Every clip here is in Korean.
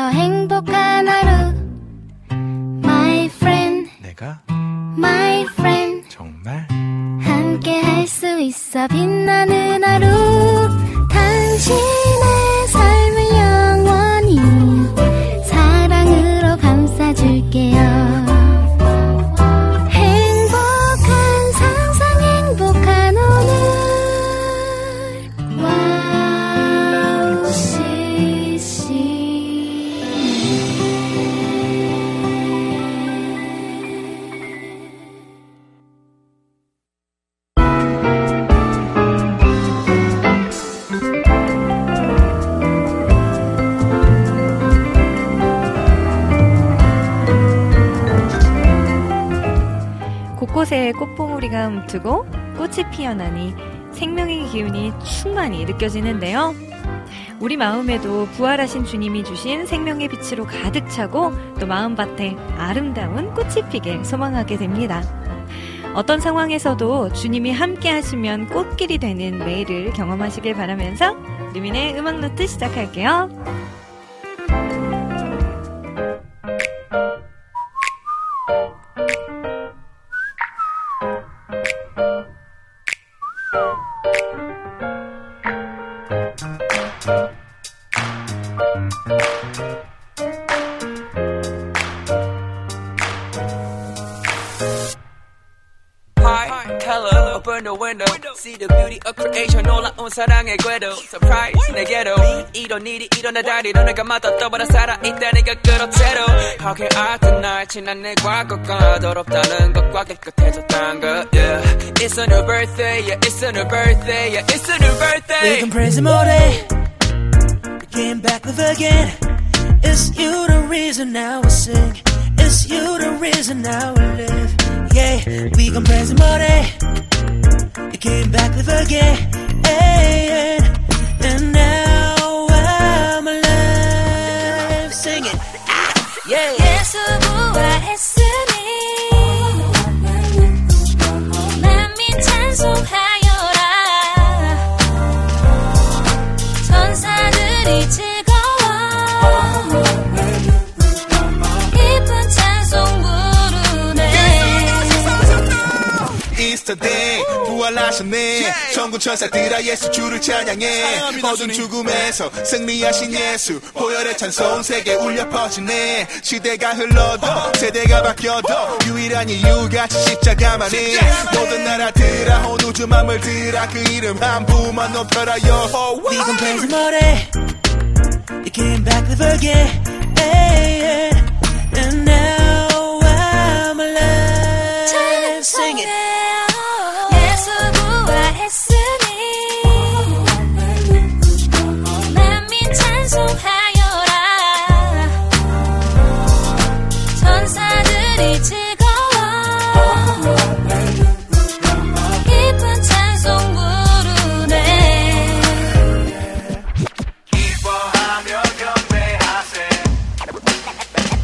있어 행복한 하루 My friend 내가 My friend 정말 함께 할 수 있어 빛나는 하루 당신의 삶을 영원히 사랑으로 감싸줄게요 행복한 상상 행복한 오늘 와우 CC 곳곳에 꽃봉오리가 움트고 꽃이 피어나니 생명의 기운이 충만히 느껴지는데요. 우리 마음에도 부활하신 주님이 주신 생명의 빛으로 가득 차고 또 마음밭에 아름다운 꽃이 피길 소망하게 됩니다. 어떤 상황에서도 주님이 함께 하시면 꽃길이 되는 매일을 경험하시길 바라면서 루민의 음악노트 시작할게요. Open the window, see the beauty of creation. 놀라운 사랑의 궤도, surprise 내게로 이런 일이 일어나다니 너네가 맞아 떠버려 살아있다니 그 그렇대로. How can I deny 지난 내 과거가 더럽다는 것과 깨끗해졌단 것. Yeah, it's a new birthday, yeah, it's a new birthday, yeah, it's a new birthday. We can praise him all day, we came back live again. It's you the reason now we sing, it's you the reason now we live. Yeah, we can praise him all day. You came back live again, and now I'm alive. Sing it, yeah. 예수 부활했으니 만민 찬송하여라 천사들이 즐거워 기쁜 찬송 부르네 Easter day 부활하셨네 천군 천사들아 예수 주를 찬양해 어두운 죽음에서 승리하신 예수 보혈의 찬송 세계 울려 퍼지네 시대가 흘러도 세대가 바뀌어도 유일한 이유가 십자가만이 모든 나라들아 온 우주 만물들아 그 이름 한 부만 높여라요 We gon' praise him all day. You came back live again, and now I'm alive. Sing it. 예수 부활했으니 만민 찬송하여라 천사들이 즐거워 기쁜 찬송 부르네 기뻐하며 경배하세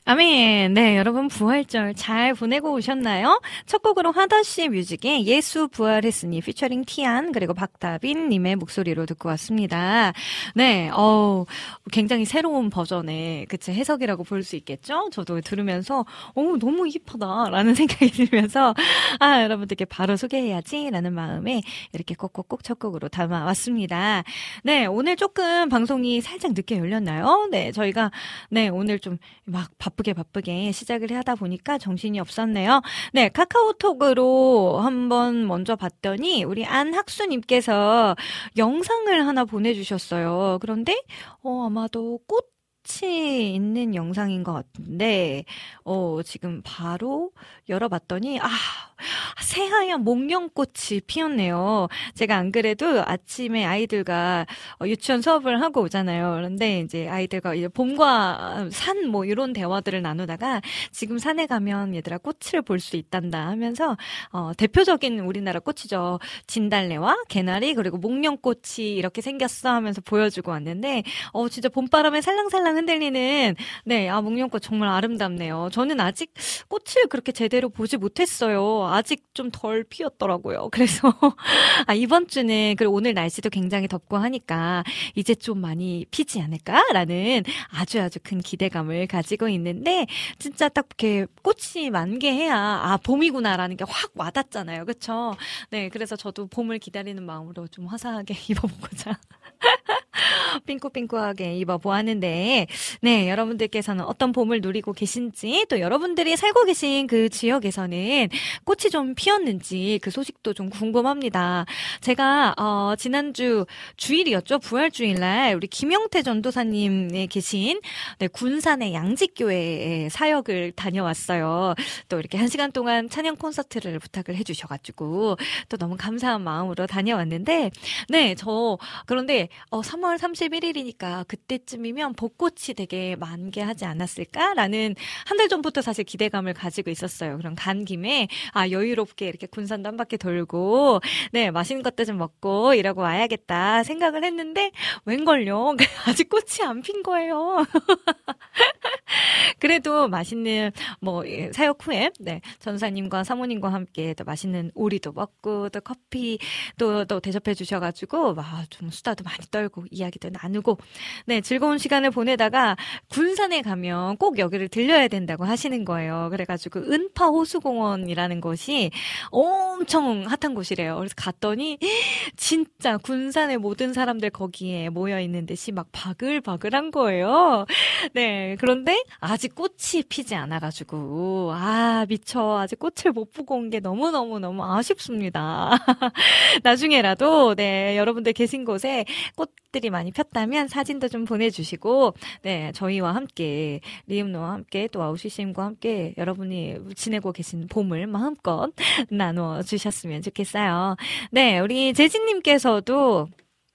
아멘. 네, 여러분 부활절 잘 보내고 오셨나요? 첫 곡으로 하다씨 뮤직의 예수 부활했으니 피처링 티안 그리고 박다빈 님의 목소리로 듣고 왔습니다. 네, 굉장히 새로운 버전의 그치 해석이라고 볼 수 있겠죠? 저도 들으면서 너무 힙하다라는 생각이 들면서 여러분들께 바로 소개해야지라는 마음에 이렇게 꼭꼭꼭 첫 곡으로 담아왔습니다. 네, 오늘 조금 방송이 살짝 늦게 열렸나요? 네, 저희가 오늘 좀 막 바쁘게 시작을 하다 보니까 정신이 없었네요. 네, 카카오톡으로 한번 먼저 봤더니 우리 안학수님께서 영상을 하나 보내주셨어요. 그런데 아마도 꽃이 있는 영상인 것 같은데 지금 바로 열어봤더니 새하얀 목련꽃이 피었네요. 제가 안 그래도 아침에 아이들과 유치원 수업을 하고 오잖아요. 그런데 이제 아이들과 이제 봄과 산 이런 대화들을 나누다가 지금 산에 가면 얘들아 꽃을 볼 수 있단다 하면서 대표적인 우리나라 꽃이죠. 진달래와 개나리 그리고 목련꽃이 이렇게 생겼어 하면서 보여주고 왔는데 진짜 봄바람에 살랑살랑 흔들리는 목련꽃 정말 아름답네요. 저는 아직 꽃을 그렇게 제대로 보지 못했어요. 아직 좀 덜 피었더라고요. 그래서 이번 주는 그리고 오늘 날씨도 굉장히 덥고 하니까 이제 좀 많이 피지 않을까라는 아주 큰 기대감을 가지고 있는데 진짜 딱 이렇게 꽃이 만개해야 봄이구나라는 게 확 와닿잖아요. 그렇죠? 네, 그래서 저도 봄을 기다리는 마음으로 좀 화사하게 입어보고자 핑크핑크하게 입어보았는데 네, 여러분들께서는 어떤 봄을 누리고 계신지 또 여러분들이 살고 계신 그 지역에서는 꽃이 좀 피었는지 그 소식도 좀 궁금합니다. 제가 지난주 주일이었죠. 부활주일날 우리 김영태 전도사님이 계신 군산의 양지교회에 사역을 다녀왔어요. 또 이렇게 1시간 동안 찬양 콘서트를 부탁을 해주셔가지고 또 너무 감사한 마음으로 다녀왔는데 그런데 3월 31일이니까 그때쯤이면 벚꽃이 되게 만개하지 않았을까라는 한 달 전부터 사실 기대감을 가지고 있었어요. 그럼 간 김에 여유롭게 이렇게 군산도 한 바퀴 돌고 맛있는 것도 좀 먹고 이러고 와야겠다 생각을 했는데 웬걸요? 아직 꽃이 안 핀 거예요. 그래도 맛있는 사역 후에 전사님과 사모님과 함께 또 맛있는 오리도 먹고 또 커피 또 대접해 주셔가지고 좀 수다도 많이 떨고 이야기도 나누고 즐거운 시간을 보내다가 군산에 가면 꼭 여기를 들려야 된다고 하시는 거예요. 그래가지고 은파 호수공원이라는 곳이 엄청 핫한 곳이래요. 그래서 갔더니 진짜 군산의 모든 사람들 거기에 모여 있는 듯이 막 바글바글한 거예요. 네, 그런데 아직 꽃이 피지 않아가지고 미쳐 아직 꽃을 못 보고 온 게 너무 아쉽습니다. 나중에라도 여러분들 계신 곳에 꽃들이 많이 폈다면 사진도 좀 보내주시고 저희와 함께 리음노와 함께 또 아우시심과 함께 여러분이 지내고 계신 봄을 마음껏 나눠주셨으면 좋겠어요. 우리 재진님께서도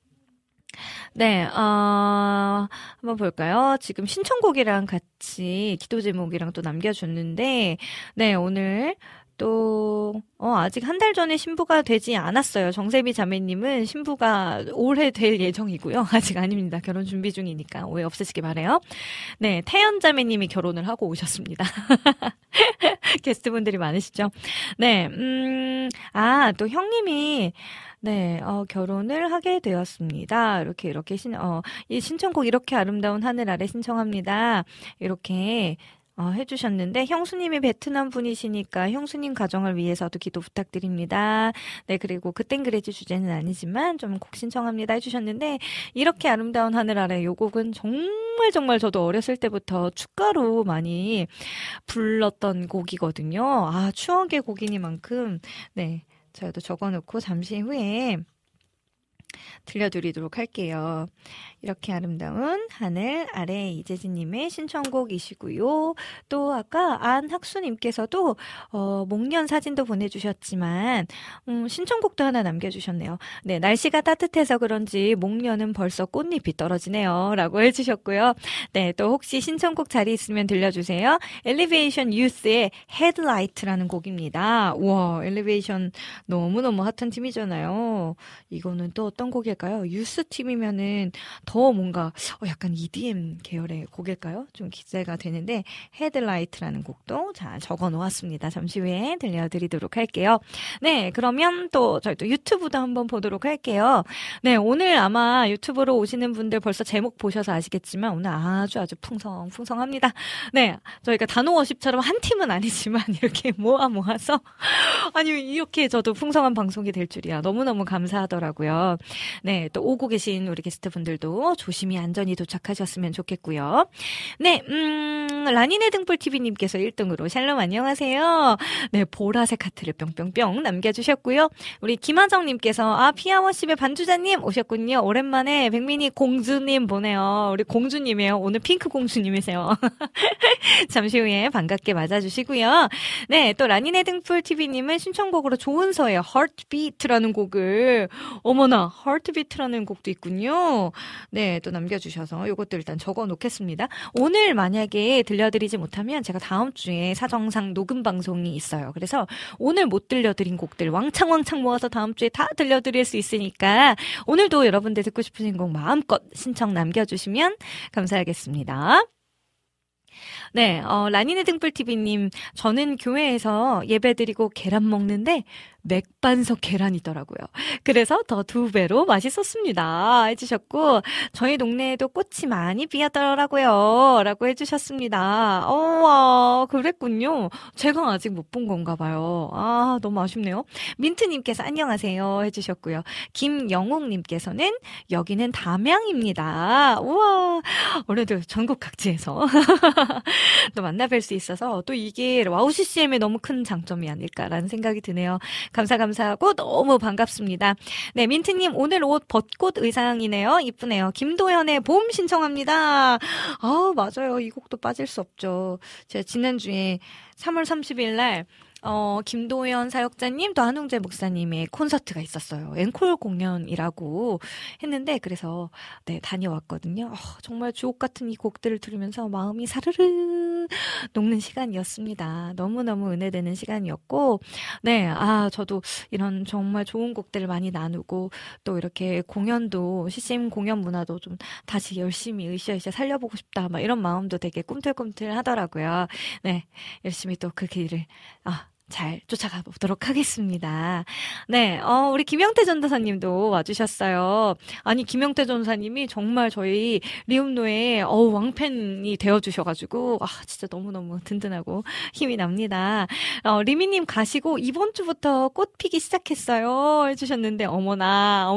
한번 볼까요? 지금 신청곡이랑 같이 기도 제목이랑 또 남겨줬는데, 오늘 또, 아직 한 달 전에 신부가 되지 않았어요. 정세미 자매님은 신부가 올해 될 예정이고요. 아직 아닙니다. 결혼 준비 중이니까 오해 없으시기 바라요. 태연 자매님이 결혼을 하고 오셨습니다. 게스트분들이 많으시죠? 또 형님이 결혼을 하게 되었습니다. 이렇게 이 신청곡 이렇게 아름다운 하늘 아래 신청합니다. 이렇게 해주셨는데 형수님이 베트남 분이시니까 형수님 가정을 위해서도 기도 부탁드립니다. 그리고 그땐 그래지 주제는 아니지만 좀 곡 신청합니다 해주셨는데 이렇게 아름다운 하늘 아래 요 곡은 정말 저도 어렸을 때부터 축가로 많이 불렀던 곡이거든요. 추억의 곡이니만큼 저도 적어놓고 잠시 후에 들려드리도록 할게요. 이렇게 아름다운 하늘 아래 이재진님의 신청곡이시고요. 또 아까 안학수님께서도 목련 사진도 보내주셨지만 신청곡도 하나 남겨주셨네요. 날씨가 따뜻해서 그런지 목련은 벌써 꽃잎이 떨어지네요 라고 해주셨고요. 또 혹시 신청곡 자리 있으면 들려주세요. 엘리베이션 유스의 헤드라이트라는 곡입니다. 우와, 엘리베이션 너무너무 핫한 팀이잖아요. 이거는 또 어떤 곡일까요? 유스팀이면은 더 뭔가 약간 EDM 계열의 곡일까요? 좀 기대가 되는데 헤드라이트라는 곡도 자 적어 놓았습니다. 잠시 후에 들려드리도록 할게요. 네, 그러면 또 저희 또 유튜브도 한번 보도록 할게요. 네, 오늘 아마 유튜브로 오시는 분들 벌써 제목 보셔서 아시겠지만 오늘 아주 풍성합니다. 네, 저희가 단호워십처럼 한 팀은 아니지만 이렇게 모아서 아니 이렇게 저도 풍성한 방송이 될 줄이야. 너무너무 감사하더라고요. 네, 또 오고 계신 우리 게스트분들도 조심히 안전히 도착하셨으면 좋겠고요. 네, 라니네 등불TV님께서 1등으로 샬롬 안녕하세요. 네, 보라색 하트를 뿅뿅뿅 남겨주셨고요. 우리 김하정님께서 피아워십의 반주자님 오셨군요. 오랜만에 백민이 공주님 보네요. 우리 공주님이에요. 오늘 핑크 공주님이세요. 잠시 후에 반갑게 맞아주시고요. 네, 또 라니네 등불TV님은 신청곡으로 조은서의 Heartbeat라는 곡을 어머나 Heartbeat라는 곡도 있군요. 네, 또 남겨주셔서 이것도 일단 적어놓겠습니다. 오늘 만약에 들려드리지 못하면 제가 다음 주에 사정상 녹음 방송이 있어요. 그래서 오늘 못 들려드린 곡들 왕창 모아서 다음 주에 다 들려드릴 수 있으니까 오늘도 여러분들 듣고 싶으신 곡 마음껏 신청 남겨주시면 감사하겠습니다. 네, 라니네 등불TV님, 저는 교회에서 예배드리고 계란 먹는데 맥반석 계란이더라고요. 그래서 더 2배로 맛있었습니다. 해주셨고, 저희 동네에도 꽃이 많이 피었더라고요. 라고 해주셨습니다. 그랬군요. 제가 아직 못 본 건가 봐요. 너무 아쉽네요. 민트님께서 안녕하세요. 해주셨고요. 김영옥님께서는 여기는 담양입니다. 우와, 오늘도 전국 각지에서 또 만나뵐 수 있어서 또 이게 와우 CCM의 너무 큰 장점이 아닐까라는 생각이 드네요. 감사하고 너무 반갑습니다. 네, 민트님 오늘 옷 벚꽃 의상이네요. 이쁘네요. 김도현의 봄 신청합니다. 맞아요. 이 곡도 빠질 수 없죠. 제가 지난주에 3월 30일 날 김도현 사역자님 또 한웅재 목사님의 콘서트가 있었어요. 앵콜 공연이라고 했는데 그래서 네 다녀왔거든요. 정말 주옥 같은 이 곡들을 들으면서 마음이 사르르 녹는 시간이었습니다. 너무너무 은혜되는 시간이었고 네 저도 이런 정말 좋은 곡들을 많이 나누고 또 이렇게 공연도 CCM 공연 문화도 좀 다시 열심히 으쌰으쌰 살려보고 싶다 막 이런 마음도 되게 꿈틀꿈틀 하더라고요. 네 열심히 또 그 길을 잘 쫓아가 보도록 하겠습니다. 네, 우리 김영태 전도사님도 와주셨어요. 아니, 김영태 전도사님이 정말 저희 리움노의 왕팬이 되어주셔가지고, 진짜 너무너무 든든하고 힘이 납니다. 리미님 가시고 이번 주부터 꽃 피기 시작했어요. 해주셨는데, 어머나.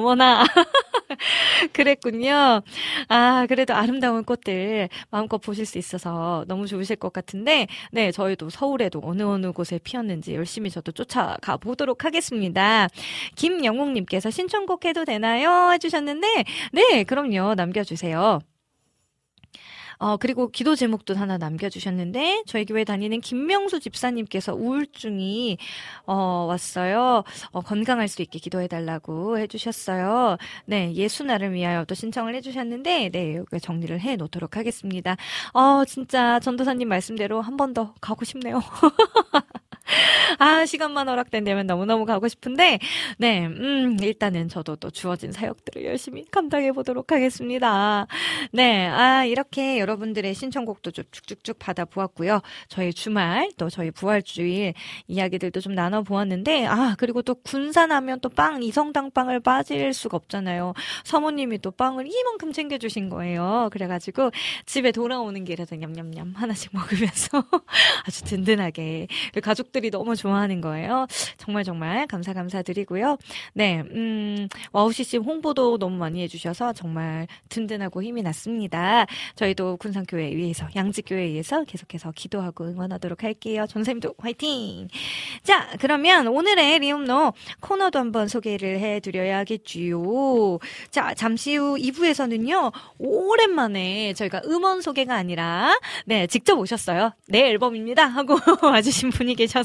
그랬군요. 그래도 아름다운 꽃들 마음껏 보실 수 있어서 너무 좋으실 것 같은데, 네, 저희도 서울에도 어느 곳에 피었는지 열심히 저도 쫓아가 보도록 하겠습니다. 김영웅님께서 신청곡 해도 되나요? 해주셨는데, 네, 그럼요. 남겨주세요. 그리고 기도 제목도 하나 남겨주셨는데, 저희 교회 다니는 김명수 집사님께서 우울증이, 왔어요. 건강할 수 있게 기도해달라고 해주셨어요. 네, 예수나를 위하여 또 신청을 해주셨는데, 네, 여기 정리를 해 놓도록 하겠습니다. 진짜 전도사님 말씀대로 한 번 더 가고 싶네요. 시간만 허락된다면 너무너무 가고 싶은데, 네, 일단은 저도 또 주어진 사역들을 열심히 감당해 보도록 하겠습니다. 네, 이렇게 여러분들의 신청곡도 좀 쭉쭉쭉 받아보았고요. 저희 주말, 또 저희 부활주일 이야기들도 좀 나눠보았는데, 그리고 또 군산하면 또 이성당 빵을 빠질 수가 없잖아요. 사모님이 또 빵을 이만큼 챙겨주신 거예요. 그래가지고 집에 돌아오는 길에서 냠냠냠 하나씩 먹으면서 아주 든든하게 가족들이 너무 좋아하는 거예요. 정말 감사드리고요. 네, 와우 CCM 홍보도 너무 많이 해주셔서 정말 든든하고 힘이 났습니다. 저희도 군산교회 위해서, 양지교회 위해서 계속해서 기도하고 응원하도록 할게요. 전사님도 화이팅! 자, 그러면 오늘의 리움노 코너도 한번 소개를 해드려야겠지요. 자, 잠시 후 2부에서는요, 오랜만에 저희가 음원 소개가 아니라, 네, 직접 오셨어요. 내 앨범입니다. 하고 와주신 분이 계셔서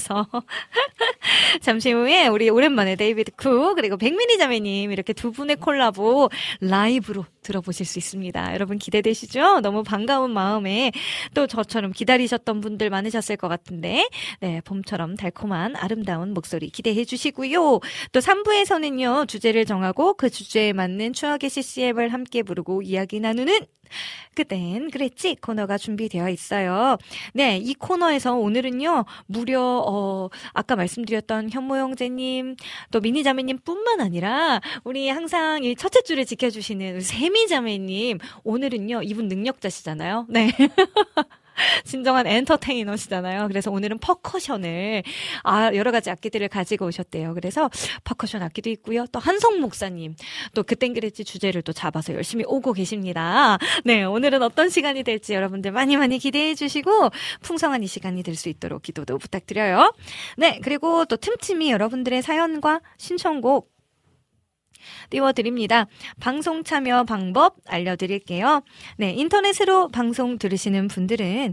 같아서. 잠시 후에 우리 오랜만에 데이비드 쿡 그리고 백민희 자매님 이렇게 두 분의 콜라보 라이브로 들어보실 수 있습니다. 여러분 기대되시죠? 너무 반가운 마음에 또 저처럼 기다리셨던 분들 많으셨을 것 같은데 네, 봄처럼 달콤한 아름다운 목소리 기대해 주시고요. 또 3부에서는요. 주제를 정하고 그 주제에 맞는 추억의 CCM을 함께 부르고 이야기 나누는 그땐 그랬지 코너가 준비되어 있어요. 네, 이 코너에서 오늘은요 무려 아까 말씀드렸던 현모 형제님 또 미니 자매님 뿐만 아니라 우리 항상 이 첫째 줄을 지켜주시는 세미 자매님 오늘은요 이분 능력자시잖아요. 네. 진정한 엔터테이너시잖아요. 그래서 오늘은 퍼커션을 여러 가지 악기들을 가지고 오셨대요. 그래서 퍼커션 악기도 있고요. 또 한성 목사님 또 그땐 그랬지 주제를 또 잡아서 열심히 오고 계십니다. 네, 오늘은 어떤 시간이 될지 여러분들 많이 많이 기대해 주시고 풍성한 이 시간이 될 수 있도록 기도도 부탁드려요. 네, 그리고 또 틈틈이 여러분들의 사연과 신청곡 띄워드립니다. 방송 참여 방법 알려드릴게요. 네, 인터넷으로 방송 들으시는 분들은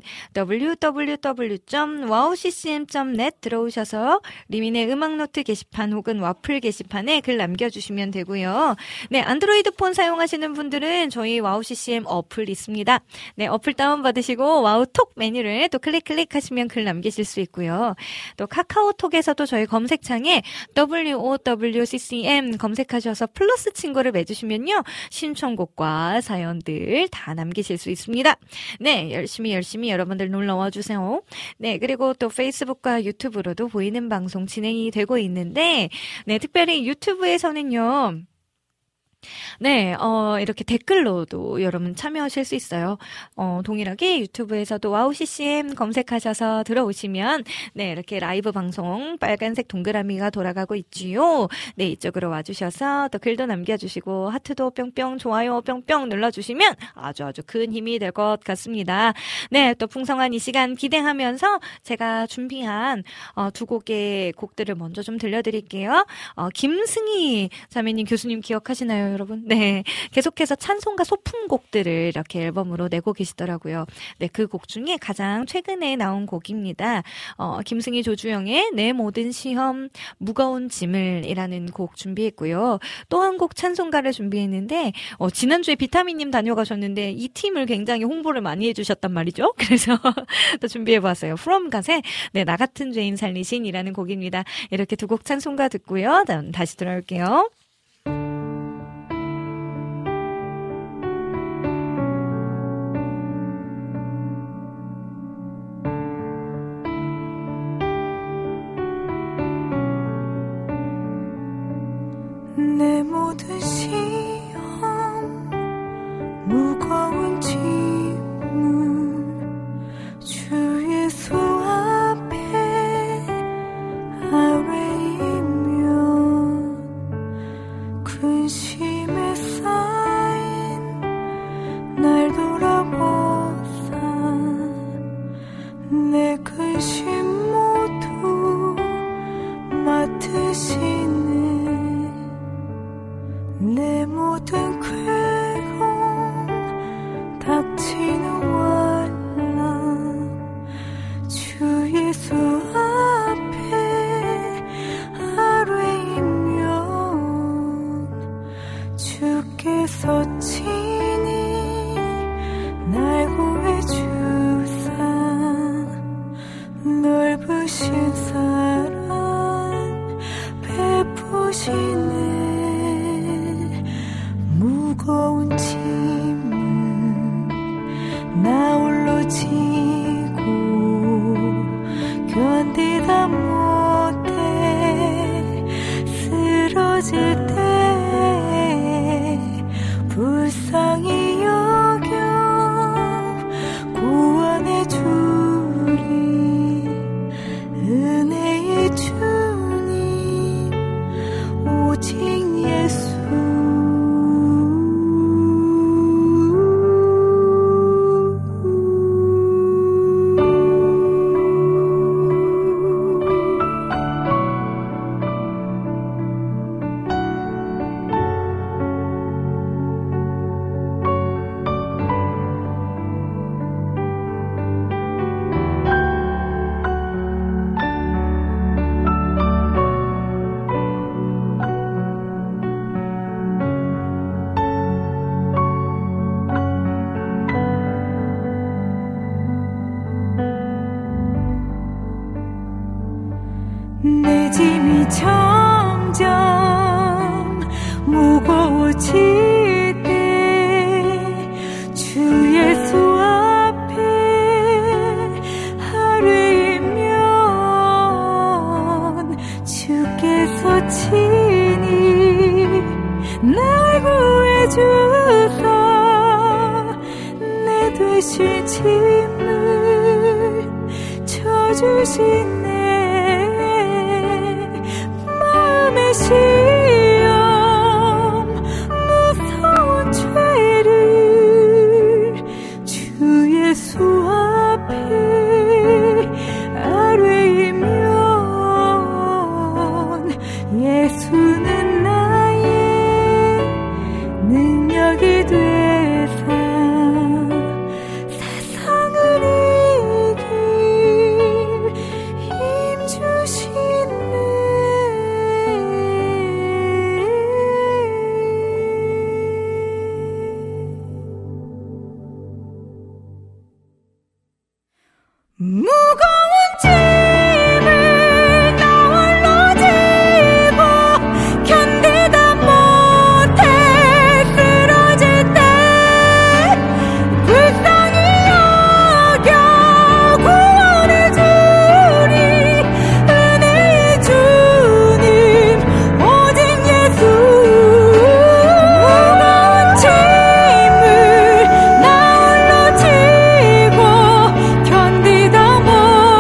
www.wowccm.net 들어오셔서 리민의 음악노트 게시판 혹은 와플 게시판에 글 남겨주시면 되고요. 네, 안드로이드 폰 사용하시는 분들은 저희 와우CCM 어플 있습니다. 네, 어플 다운받으시고 와우톡 메뉴를 또 클릭하시면 글 남기실 수 있고요. 또 카카오톡에서도 저희 검색창에 WOWCCM 검색하셔서 플러스 친구를 맺으시면요. 신청곡과 사연들 다 남기실 수 있습니다. 네, 열심히 여러분들 놀러와 주세요. 네, 그리고 또 페이스북과 유튜브로도 보이는 방송 진행이 되고 있는데 네, 특별히 유튜브에서는요. 네, 이렇게 댓글로도 여러분 참여하실 수 있어요. 동일하게 유튜브에서도 와우CCM 검색하셔서 들어오시면, 네, 이렇게 라이브 방송 빨간색 동그라미가 돌아가고 있지요. 네, 이쪽으로 와주셔서 또 글도 남겨주시고, 하트도 뿅뿅, 좋아요 뿅뿅 눌러주시면 아주 큰 힘이 될 것 같습니다. 네, 또 풍성한 이 시간 기대하면서 제가 준비한, 두 곡의 곡들을 먼저 좀 들려드릴게요. 김승희 자매님 교수님 기억하시나요? 여러분, 네, 계속해서 찬송가 소품곡들을 이렇게 앨범으로 내고 계시더라고요. 네, 그 곡 중에 가장 최근에 나온 곡입니다. 김승희 조주영의 내 모든 시험 무거운 짐을이라는 곡 준비했고요. 또 한 곡 찬송가를 준비했는데 지난주에 비타민님 다녀가셨는데 이 팀을 굉장히 홍보를 많이 해주셨단 말이죠. 그래서 또 준비해봤어요. From God의 네, 나 같은 죄인 살리신이라는 곡입니다. 이렇게 두 곡 찬송가 듣고요. 다시 돌아올게요. 내 모든 시험 무거운 짐은 주 예수 앞에 아뢰이면 근심에 쌓인 날 돌아보사 내 근심 모두 맡으시네 내 모든 괴로움 닥치는 환난 주 예수 앞에 아뢰이면 주께서 친히 날 구해주사 넓으신 사랑 베푸시네 무거운 짐은 나 홀로 지고 견디다 못해 쓰러질 때 불쌍히 여겨 구원해 주리 은혜의 주님 오직 예수 내 짐이 점점 무거워질 때 주 예수 앞에 아뢰면 주께서 친히 날 구해주사 내 되신 짐을 져주시네. 마음의 시험 무서운 죄를 주 예수 앞에 아뢰면 예수는 나의 능력이 되사 세상을 이길 힘 주시네. 무거운 짐을 나 홀로 지고 견디다 못해 쓰러질 때 불쌍히 여겨 구원해 주리 은혜의 주님 오직 예수. 무거운 짐을 나 홀로 지고 견디다 못해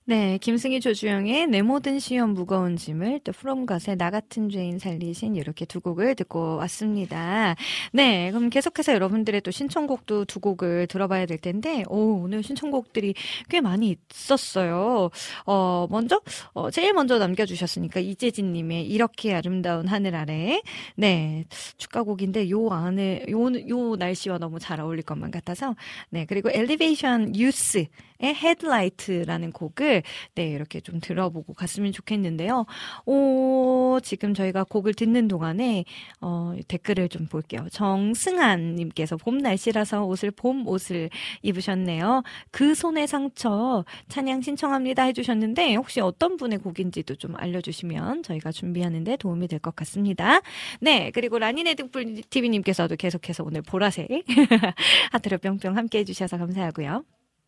네, 김승희 조주영의 내 모든 시험 무거운 짐을, 또 프롬갓의 나 같은 죄인 살리신, 이렇게 두 곡을 듣고 왔습니다. 네, 그럼 계속해서 여러분들의 또 신청곡도 두 곡을 들어봐야 될 텐데, 오늘 신청곡들이 꽤 많이 있었어요. 제일 먼저 남겨주셨으니까 이재진님의 이렇게 아름다운 하늘 아래. 네, 축가곡인데 요 날씨와 너무 잘 어울릴 것만 같아서. 네, 그리고 엘리베이션 유스의 헤드라이트라는 곡을 네, 이렇게 좀 들어보고 갔으면 좋겠는데요. 지금 저희가 곡을 듣는 동안에 댓글을 좀 볼게요. 정승한님께서 봄 날씨라서 봄 옷을 입으셨네요. 그 손의 상처 찬양 신청합니다 해주셨는데 혹시 어떤 분의 곡인지도 좀 알려주시면 저희가 준비하는데 도움이 될 것 같습니다. 네, 그리고 라니네 등불 TV님께서도 계속해서 오늘 보라색 하트로 뿅뿅 함께 해주셔서 감사하고요.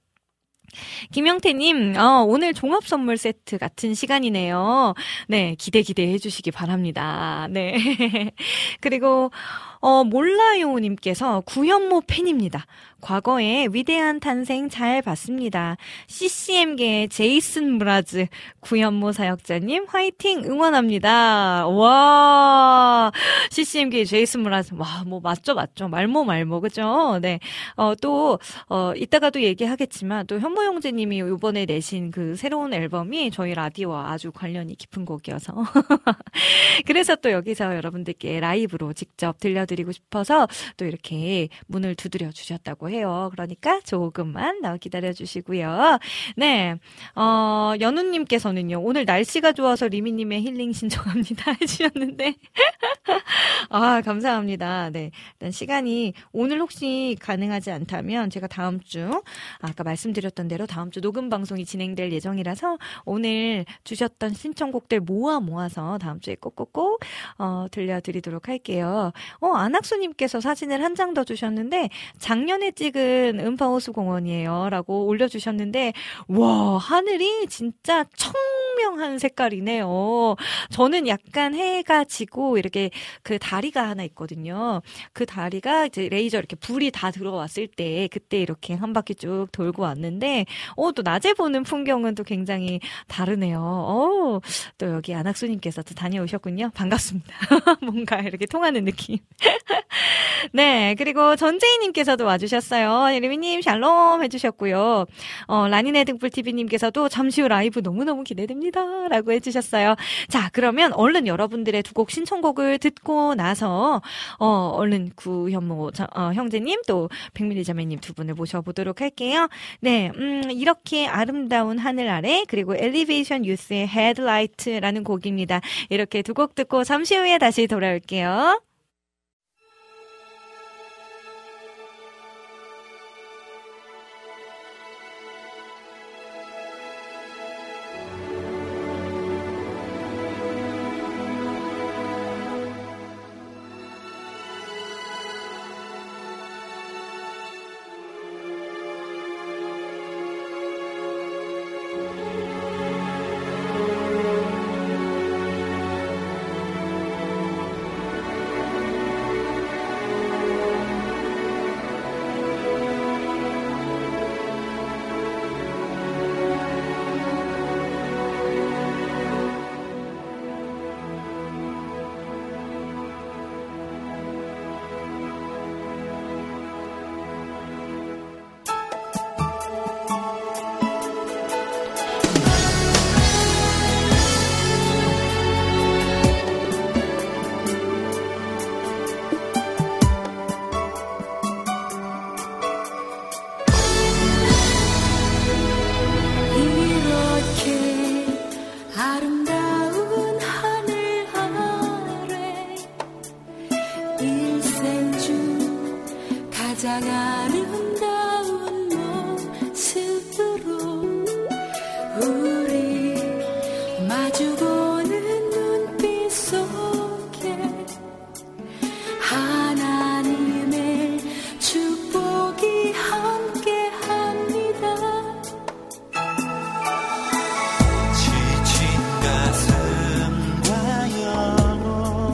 김영태님, 오늘 종합선물 세트 같은 시간이네요. 네, 기대해 주시기 바랍니다. 네. 그리고, 몰라요님께서 구현모 팬입니다. 과거에 위대한 탄생 잘 봤습니다. CCM계의 제이슨 무라즈 구현모 사역자님 화이팅 응원합니다. 와, CCM계의 제이슨 무라즈. 와, 뭐 맞죠. 말모 그죠? 네. 이따가도 얘기하겠지만 또 현모 형제님이 이번에 내신 그 새로운 앨범이 저희 라디오와 아주 관련이 깊은 곡이어서 그래서 또 여기서 여러분들께 라이브로 직접 들려드리고 싶어서 또 이렇게 문을 두드려 주셨다고 해요. 그러니까 조금만 기다려주시고요. 네, 연우님께서는요, 오늘 날씨가 좋아서 리미님의 힐링 신청합니다 해주셨는데 감사합니다. 네, 일단 시간이 오늘 혹시 가능하지 않다면 제가 다음 주 아까 말씀드렸던 대로 다음 주 녹음 방송이 진행될 예정이라서 오늘 주셨던 신청곡들 모아서 다음 주에 꼭꼭꼭 들려드리도록 할게요. 안학수님께서 사진을 한 장 더 주셨는데 작년에 찍은 음파호수공원이에요 라고 올려주셨는데 와, 하늘이 진짜 청명한 색깔이네요. 저는 약간 해가 지고 이렇게 그 다리가 하나 있거든요. 그 다리가 이제 레이저 이렇게 불이 다 들어왔을 때 그때 이렇게 한 바퀴 쭉 돌고 왔는데 또 낮에 보는 풍경은 또 굉장히 다르네요. 또 여기 안학수님께서도 다녀오셨군요. 반갑습니다. 뭔가 이렇게 통하는 느낌. 네, 그리고 전재희님께서도 와주셨어요. 리미님 샬롬 해주셨고요. 라니네 등불TV님께서도 잠시 후 라이브 너무너무 기대됩니다 라고 해주셨어요. 자, 그러면 얼른 여러분들의 두 곡 신청곡을 듣고 나서 얼른 구현모 형제님 또 백밀리 자매님 두 분을 모셔보도록 할게요. 네, 이렇게 아름다운 하늘 아래 그리고 엘리베이션 유스의 헤드라이트라는 곡입니다. 이렇게 두 곡 듣고 잠시 후에 다시 돌아올게요.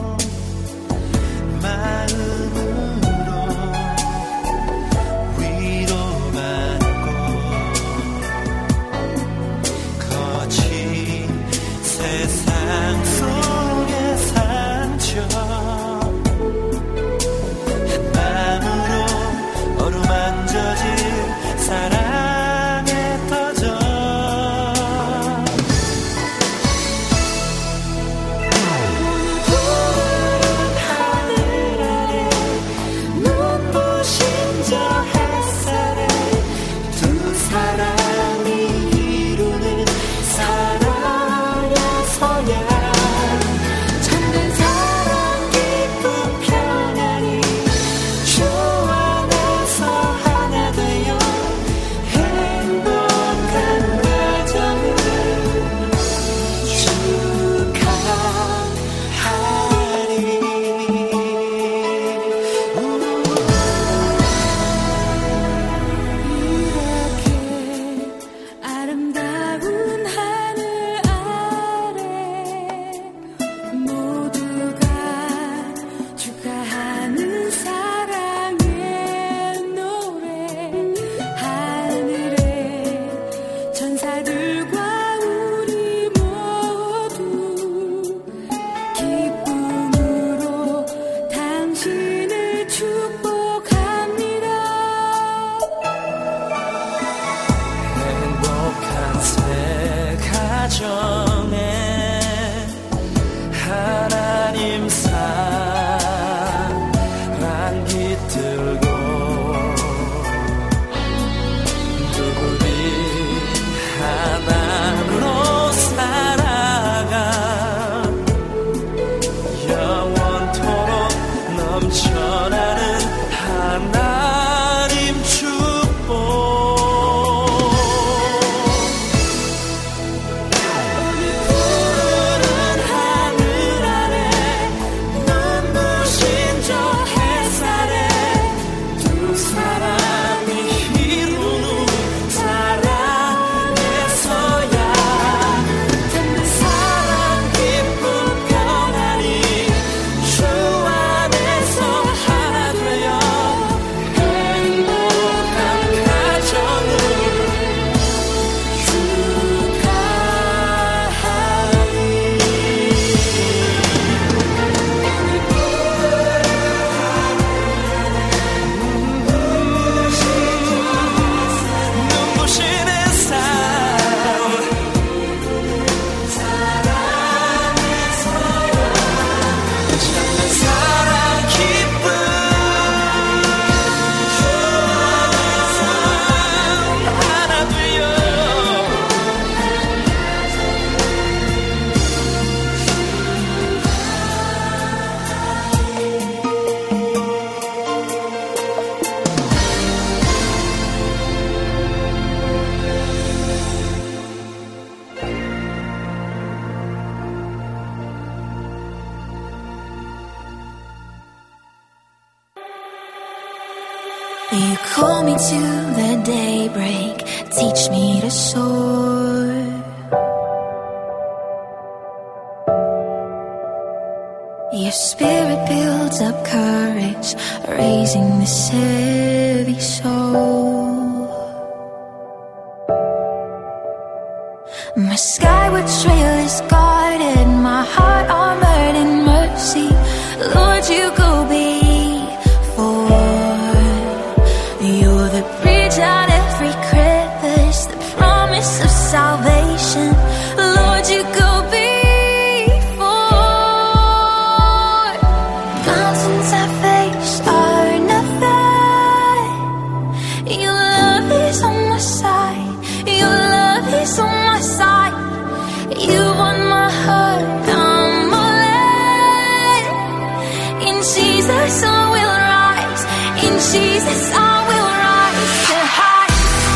마음으로 You call me to the daybreak, teach me to soar. Your spirit builds up courage, raising this heavy soul. My skyward trail is guarded, my heart armored in mercy. Lord, you go before. You're the bridge out every crevice, the promise of salvation. Lord, you go before. Mountains I face are nothing. Your love is on my side. Your love is on my side. You won my heart, I'm all in. In Jesus I will rise. In Jesus I will rise to high.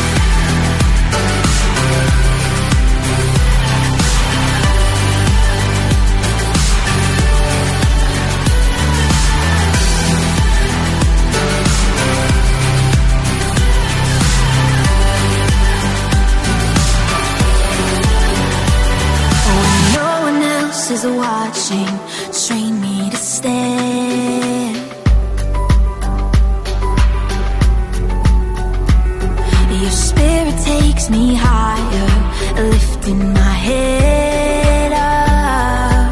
When no one else is watching, train me to stand. Your spirit takes me higher, lifting my head up.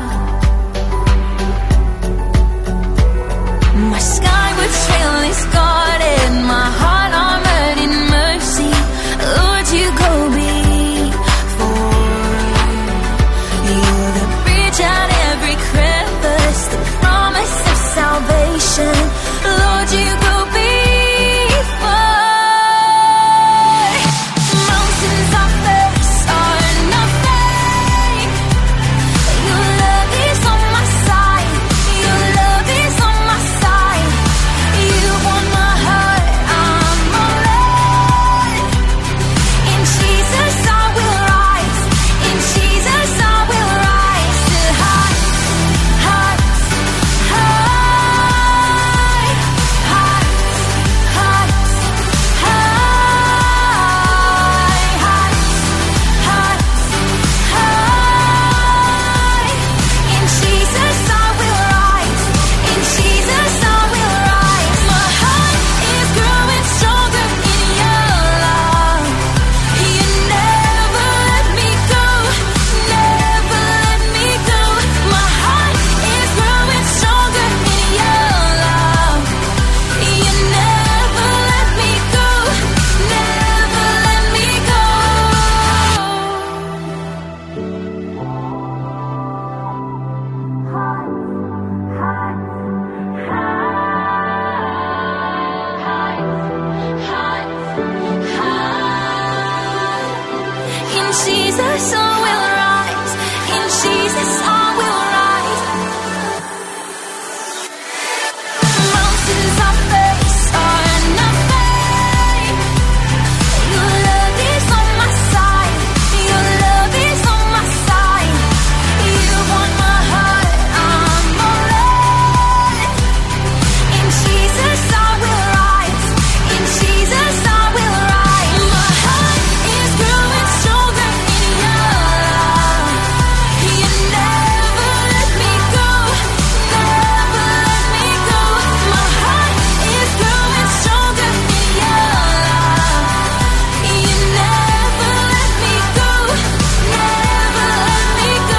My skyward trail is guarded, my heart armored in mercy. Lord, you go before. You're the bridge out every crevice, the promise of salvation. Lord, you go before. Mountains I face are nothing. Your love is on my side. Your love is on my side. You won my heart, I'm all in. In Jesus I will rise. In Jesus I will rise to high, high, high, high, high, high, high, high. In Jesus I will rise. In Jesus I will rise. My heart is growing stronger in your love. You never let me go, never let me go. My heart is growing stronger in your love. You never let me go, never let me go. In Jesus I will rise. In Jesus I will rise. Mountains I face are nothing. Your love is on my side. Your love is on my side. You won my heart, I'm all in. In Jesus I will rise. In Jesus I will rise. My heart is growing stronger in your love. You never let me go, never let me go. My heart is growing stronger in your love. You never let me go, never let me go.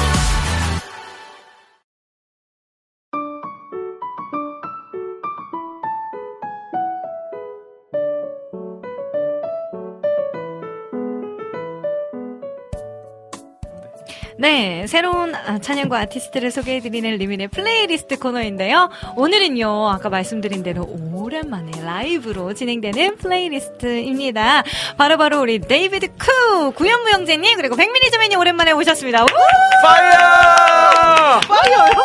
네, 새로운 찬양과 아티스트를 소개해드리는 리민의 플레이리스트 코너인데요. 오늘은요, 아까 말씀드린 대로 오랜만에 라이브로 진행되는 플레이리스트입니다. 바로바로 우리 데이비드 쿠, 구현무 형제님, 그리고 백민희 자매님 오랜만에 오셨습니다. 우! 파이어! 파이어요?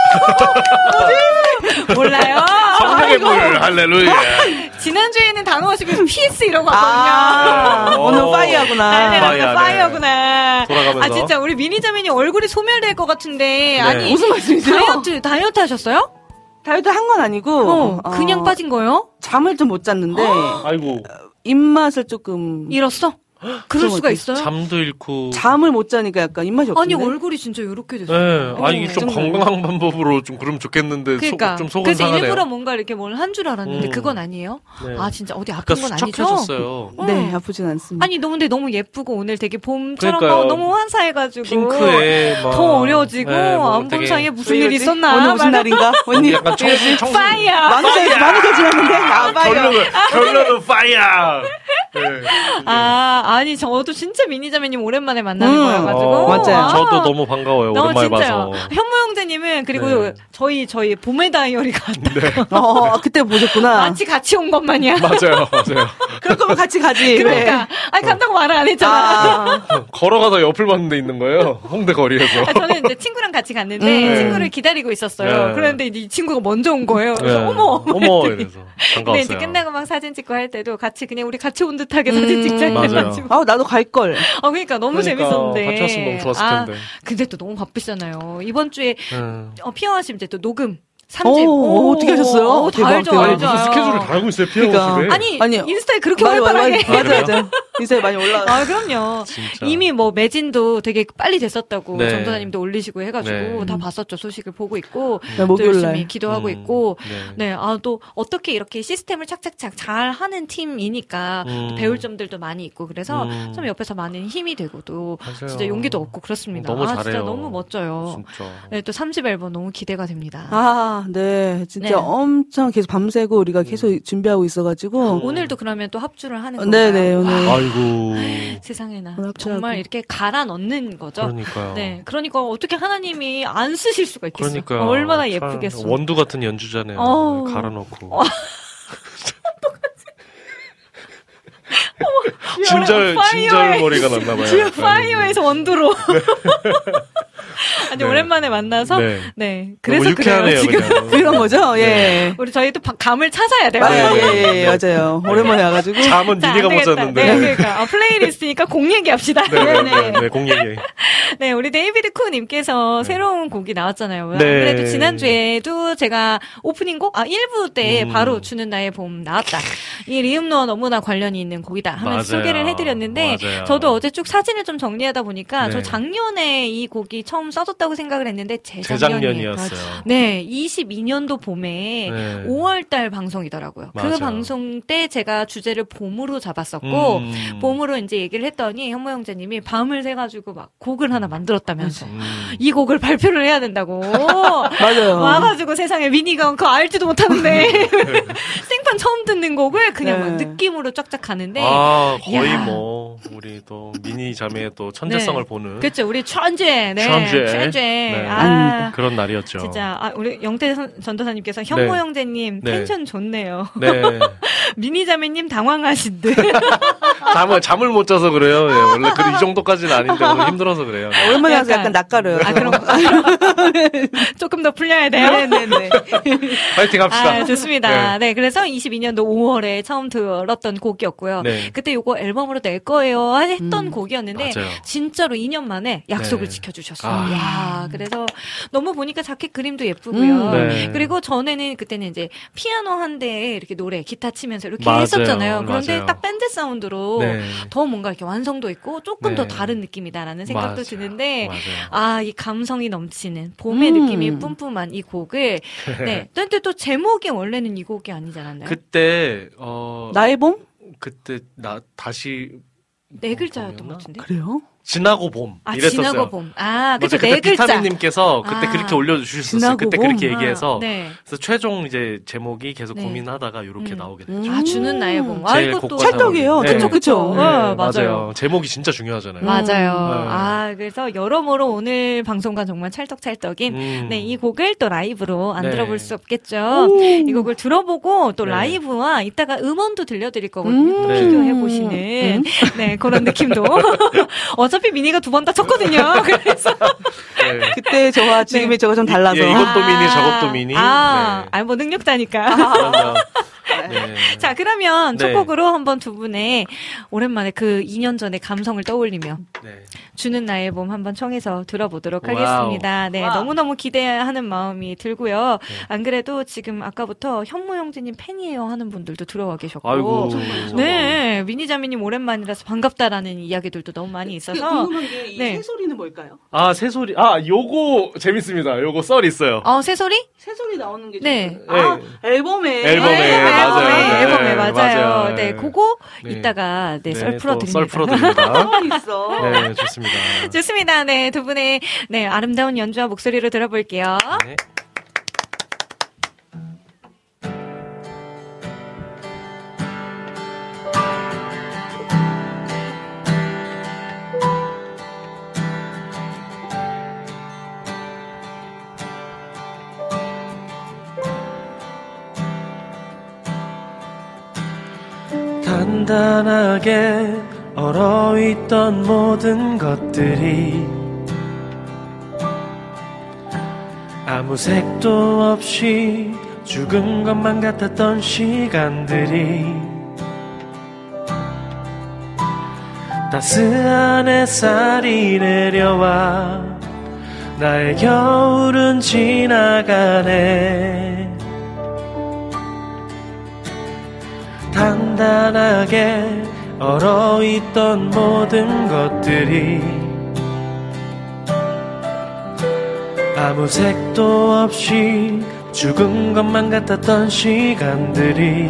몰라요. 성령의 물, 할렐루야. 지난주에는 단호가 지금 PS 이러고 왔거든요. 오늘 파이어구나. 네, 파이어네. 파이어구나. 돌아가면서. 아, 진짜 우리 미니자매님 얼굴이 소멸될 것 같은데. 네. 아니. 무슨 말씀이세요? 다이어트 하셨어요? 다이어트 한 건 아니고 그냥 빠진 거예요? 잠을 좀 못 잤는데 아이고. 입맛을 조금 잃었어? 그럴 수가 있어요? 잠도 잃고. 잠을 못 자니까 약간 입맛이 없던데. 아니 얼굴이 진짜 이렇게 됐어요. 네. 아니 좀 건강한 방법으로 좀 그러면 좋겠는데 그러니까. 좀 속은 그래서 상하네요. 일부러 뭔가 이렇게 뭘 한 줄 알았는데 그건 아니에요? 네. 아 진짜 어디 아픈 그러니까 건 아니죠? 수척해졌어요. 네, 아프진 않습니다. 아니 근데 너무 예쁘고 오늘 되게 봄처럼 그러니까요. 너무 환사해가지고 핑크에 막 더 어려지고 네, 뭐 안 본 되게 사이에 무슨 왜 일 이러지? 있었나? 오늘 무슨 날인가? 언니 약간 청순 파이어. 많이 거지났는데 아파요. 결론은 파이어. 네. 아니 저도 진짜 미니자매님 오랜만에 만나는 거여가지고 맞아요. 저도 너무 반가워요. 오랜만에 진짜요. 봐서. 현무 형제님은 그리고 네. 저희 봄의 다이어리 같다. 그때 보셨구나. 마치 같이 온 것만이야. 맞아요. 그럴 거면 같이 가지. 그러니까 아니 간다고 말을 안 했잖아. 걸어가다 옆을 봤는데 있는 거예요. 홍대 거리에서. 저는 이제 친구랑 같이 갔는데 친구를 기다리고 있었어요. 네. 그런데 이제 이 친구가 먼저 온 거예요. 그래서 네. 어머 이래서 반가웠어요. 근데 이제 끝나고 막 사진 찍고 할 때도 같이 그냥 우리 같이 온 듯하게 사진 찍자 해가지고. 나도 갈 걸. 그러니까 너무 재밌었는데. 같이 왔으면 너무 좋았을 텐데. 근데 또 너무 바쁘시잖아요. 이번 주에 피어하시면 이제 또 녹음. 3집. 어떻게 하셨어요? 다 알죠, 아니, 알죠. 무슨 스케줄을 다 알고 있어요, 피아노 집에. 아니, 인스타에 그렇게 활발하게. 맞아. 인스타에 많이 올라와. 그럼요. 진짜. 이미 뭐 매진도 되게 빨리 됐었다고 네. 전도사님도 올리시고 해가지고 네. 다 봤었죠. 소식을 보고 있고. 네, 또 열심히 목요일날. 기도하고 있고. 네. 또 어떻게 이렇게 시스템을 착착착 잘 하는 팀이니까 또 배울 점들도 많이 있고 그래서 좀 옆에서 많은 힘이 되고 또 맞아요. 진짜 용기도 얻고 그렇습니다. 너무 잘해요. 진짜 너무 멋져요. 진짜. 네, 또 3집 앨범 너무 기대가 됩니다. 네. 진짜 네. 엄청 계속 밤새고 우리가 계속 준비하고 있어가지고. 오늘도 그러면 또 합주를 하는 건가요? 네네, 오늘. 아이고. 세상에나. 오늘 합주하고. 정말 이렇게 갈아 넣는 거죠. 그러니까요. 네. 그러니까 어떻게 하나님이 안 쓰실 수가 있겠어요. 그러니까요. 얼마나 참 예쁘겠어. 원두 같은 연주자네요. 어우. 갈아놓고. 진절 머리가 났나봐요. 파이어에서 원두로. 아니, 오랜만에 만나서. 네. 그래서 너무 유쾌하네요, 그래요, 지금. 그냥. 그런 거죠? 예. 우리 저희 또 감을 찾아야 돼요. 예, 맞아요. 오랜만에 와가지고. 잠은 자, 니네가 안 못 되겠다. 잤는데. 네, 그러니까. 플레이리스트니까 공 얘기합시다. 네, 공 얘기. 네, 우리 데이비드 쿠님께서 새로운 곡이 나왔잖아요. 네. 그래도 지난주에도 제가 오프닝 곡? 1부 때 바로 주는 나의 봄 나왔다. 이 리음노와 너무나 관련이 있는 곡이다 하면서 맞아요. 소개를 해드렸는데, 맞아요. 저도 어제 쭉 사진을 좀 정리하다 보니까, 네. 저 작년에 이 곡이 처음 써졌다고 생각을 했는데, 재작년이에요. 재작년이었어요. 네, 22년도 봄에 네. 5월달 방송이더라고요. 맞아요. 그 방송 때 제가 주제를 봄으로 잡았었고, 봄으로 이제 얘기를 했더니 현모 형제님이 밤을 새가지고 막 곡을 하나 만들었다면서 이 곡을 발표를 해야 된다고 맞아요. 와가지고 세상에 미니가 그거 알지도 못하는데 생판 처음 듣는 곡을 그냥 막 네. 느낌으로 쫙쫙 가는데 거의 야. 뭐 우리 또 미니 자매의 또 천재성을 네. 보는 그렇죠. 우리 천재. 네. 천재. 네. 네. 그런 날이었죠. 진짜 우리 영태 전도사님께서 현모 네. 형제님 네. 텐션 좋네요. 네. 미니 자매님 당황하신 듯. 잠을 못 자서 그래요. 예, 원래 이 정도까지는 아닌데 오늘 힘들어서 그래요. 오랜만에 와서 약간 낯가려요. 그럼 조금 더 풀려야 돼요. 네네네. 파이팅 합시다. 좋습니다. 네, 그래서 22년도 5월에 처음 들었던 곡이었고요. 네. 그때 요거 앨범으로 낼 거예요 했던 곡이었는데 맞아요. 진짜로 2년 만에 약속을 네. 지켜주셨어요. 아. 야, 그래서 너무 보니까 자켓 그림도 예쁘고요. 네. 그리고 전에는 그때는 이제 피아노 한 대에 이렇게 노래, 기타 치면서 이렇게 맞아요. 했었잖아요. 그런데 맞아요. 딱 밴드 사운드로 네. 더 뭔가 이렇게 완성도 있고 조금 네. 더 다른 느낌이다라는 생각도 맞아요. 드는데 맞아요. 이 감성이 넘치는 봄의 느낌이 뿜뿜한 이 곡을 네. 근데 또 제목이 원래는 이 곡이 아니지 않았나요? 그때 나의 봄? 그때 다시 네 글자였던 것 같은데. 그래요? 지나고 봄 이랬었어요. 지나고 봄. 그쵸, 그때 네 글자. 비타민님께서 그때 그렇게 올려주셨어요. 지나고 그때 봄? 그렇게 얘기해서 네. 그래서 최종 이제 제목이 계속 네. 고민하다가 이렇게 나오게 됐죠. 주는 나의 봄. 제 이것도 곡과 찰떡이에요. 네. 그쵸. 맞아요. 맞아요. 제목이 진짜 중요하잖아요. 맞아요. 그래서 여러모로 오늘 방송과 정말 찰떡찰떡인 네, 이 곡을 또 라이브로 안 네. 들어볼 수 없겠죠. 이 곡을 들어보고 또 네. 라이브와 이따가 음원도 들려드릴 거거든요. 또 네. 비교해보시는 네, 그런 느낌도. 어차피 미니가 두 번 다 쳤거든요. 그래서 네. 그때 저와 지금의 저가 좀 달라서. 예, 이것도 미니, 저것도 미니. 뭐 능력자니까. 그럼요. 네. 자, 그러면 첫 네. 곡으로 한번 두 분의 오랜만에 그 2년 전의 감성을 떠올리며 네. 주는 나의 봄 한번 청해서 들어보도록 와우. 하겠습니다. 네, 와우. 너무너무 기대하는 마음이 들고요. 네. 안 그래도 지금 아까부터 현무영재님 팬이에요 하는 분들도 들어와 계셨고. 아이고. 네, 미니자매님 오랜만이라서 반갑다라는 이야기들도 너무 많이 있어서. 궁금한 게 이 네. 새소리는 뭘까요? 아, 새소리. 아, 요거 재밌습니다. 요거 썰 있어요. 새소리? 새소리 나오는 게 네. 앨범에 앨범에. 맞아요. 네, 앨범에 맞아요. 맞아요. 네, 네. 그거 네. 이따가 네, 썰 또 풀어드립니다. 썰 풀어드립니다. 있어. 네, 좋습니다. 좋습니다. 네, 두 분의 네, 아름다운 연주와 목소리로 들어볼게요. 네. 단단하게 얼어있던 모든 것들이 아무 색도 없이 죽은 것만 같았던 시간들이 따스한 햇살이 내려와 나의 겨울은 지나가네. 단단하게 얼어있던 모든 것들이 아무 색도 없이 죽은 것만 같았던 시간들이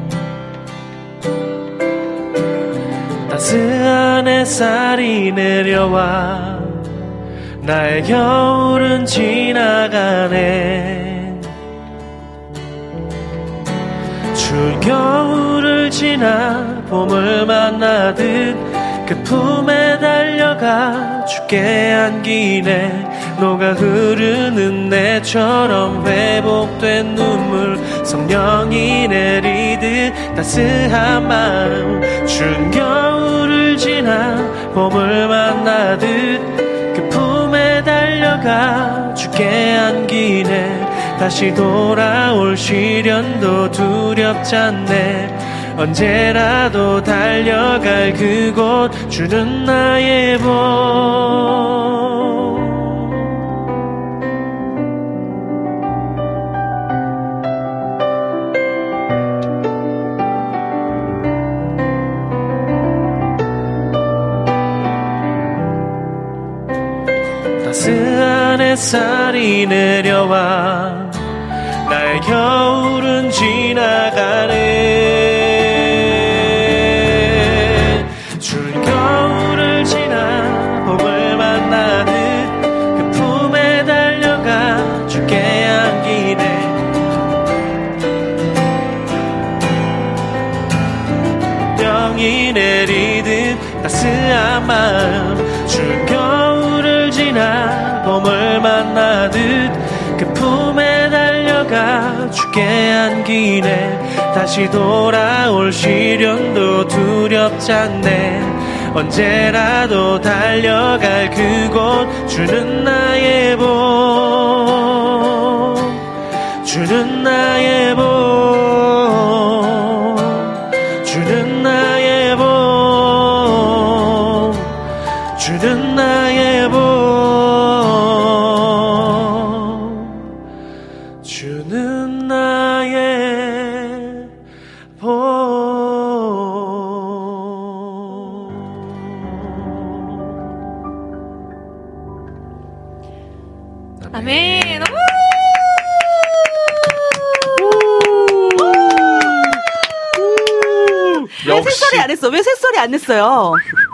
따스한 햇살이 내려와 나의 겨울은 지나가네. 추운 겨울을 지나 봄을 만나듯 그 품에 달려가 죽게 안기네. 녹아 흐르는 내처럼 회복된 눈물 성령이 내리듯 따스한 마음. 추운 겨울을 지나 봄을 만나듯 그 품에 달려가 죽게 안기네. 다시 돌아올 시련도 두렵지 않네. 언제라도 달려갈 그곳 주는 나의 봄. 따스한 햇살이 내려와 나의 겨울은 지나가네. 추운 겨울을 지나 봄을 만나듯 그 품에 달려가 죽게 안기네. 병이 내리듯 따스한 마음. 추운 겨울을 지나 봄을 만나듯 그 품에 달려가 죽게 안기네. 다시 돌아올 시련도 두렵지 않네. 언제라도 달려갈 그곳 주는 나의 봄. 주는 나의 봄. 주는 나의 봄. 주는 나의 봄. 주는 나의 봄. 아멘. 왜 새소리 안 했어? 왜 새소리 안 했어요?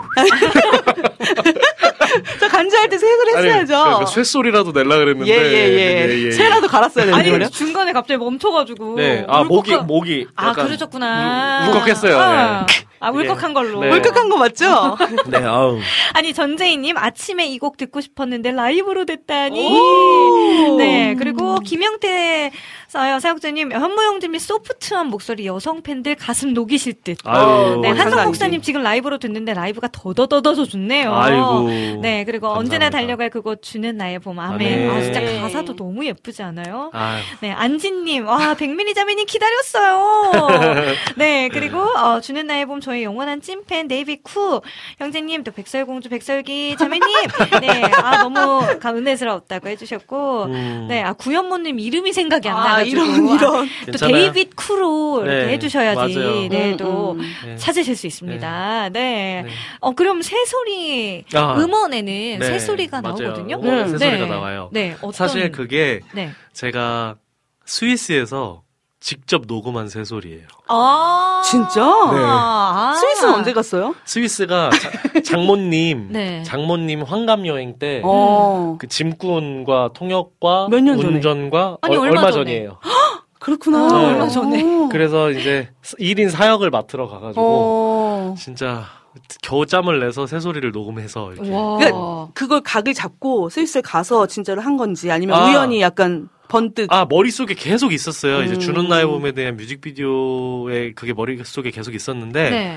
저 간주할 때 새소리 했어야죠. 그 쇳소리라도 낼라 그랬는데. 예. 새라도 갈았어야 되는 아니, 거요? 중간에 갑자기 멈춰가지고. 네. 아, 목이. 아, 약간 그러셨구나. 울컥했어요. 아, 네. 아, 울컥한 걸로. 네. 울컥한 거 맞죠? 네, 아우. 아니, 전재희님, 아침에 이 곡 듣고 싶었는데 라이브로 됐다니. 오. 네, 그리고 김영태 사역자님, 현무영님이 소프트한 목소리 여성 팬들 가슴 녹이실 듯. 아유, 네, 한성 장난 목사님 아니지. 지금 라이브로 듣는데 라이브가 더더더더 좋네요. 아이고. 네, 그리고 감사합니다. 언제나 달려갈 그곳 주는 나의 봄. 아멘. 아멘. 아, 진짜 가사도 너무 예쁘지 않아요? 아유. 네, 안진님, 와, 백민희 자매님 기다렸어요. 네, 그리고, 주는 나의 봄 저의 영원한 찐팬, 데이비 쿠. 형제님, 또 백설공주, 백설기 자매님. 네, 너무 은혜스러웠다고 해주셨고. 네, 구현모님 이름이 생각이 안 나가지고. 이런. 또 괜찮아요. 데이빗 쿠로 이렇게 네, 해주셔야지. 맞아요. 네, 또 네. 찾으실 수 있습니다. 네. 네. 그럼 새소리, 아. 음원에는 네, 새소리가 맞아요. 나오거든요. 음원에 새소리가 네. 나와요. 네, 어떤. 사실 그게 네. 제가 스위스에서 직접 녹음한 새소리예요. 진짜? 아. 스위스는 언제 갔어요? 스위스가 장모님, 네. 장모님 환갑 여행 때 그 어. 짐꾼과 통역과 몇년 전에? 운전과 아니, 얼마 얼마 전이에요. 그렇구나. 네. 얼마 전에. 그래서 이제 1인 사역을 맡으러 가가지고 어. 진짜 겨우 짬을 내서 새소리를 녹음해서 이렇게. 와. 그러니까 그걸 각을 잡고 스위스를 가서 진짜로 한 건지 아니면 아. 우연히 약간 번뜩. 머릿속에 계속 있었어요. 이제 주는 나의 봄에 대한 뮤직비디오에 그게 머릿속에 계속 있었는데 네.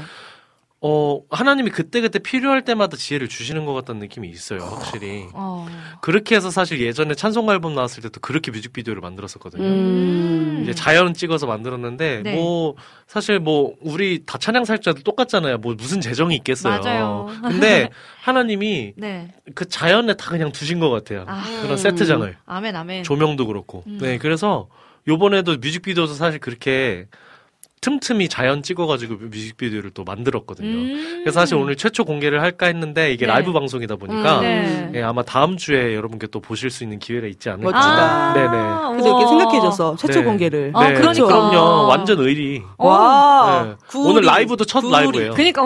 하나님이 그때그때 필요할 때마다 지혜를 주시는 것 같다는 느낌이 있어요, 확실히. 그렇게 해서 사실 예전에 찬송가 앨범 나왔을 때도 그렇게 뮤직비디오를 만들었었거든요. 이제 자연 찍어서 만들었는데, 네. 사실 우리 다 찬양 사역자들 똑같잖아요. 무슨 재정이 있겠어요. 맞아요. 근데 하나님이 네. 그 자연에 다 그냥 두신 것 같아요. 그런 세트장을. 아멘, 아멘. 조명도 그렇고. 네, 그래서 요번에도 뮤직비디오도 사실 그렇게 틈틈이 자연 찍어가지고 뮤직비디오를 또 만들었거든요. 그래서 사실 오늘 최초 공개를 할까 했는데 이게 네. 라이브 방송이다 보니까 네. 예, 아마 다음 주에 여러분께 또 보실 수 있는 기회가 있지 않을까. 멋지다. 네네. 그래서 이렇게 생각해줘서 최초 네. 공개를. 네, 그러니까. 그럼요. 완전 의리. 와. 네. 구리. 오늘 라이브도 첫 구리. 라이브예요. 그니까,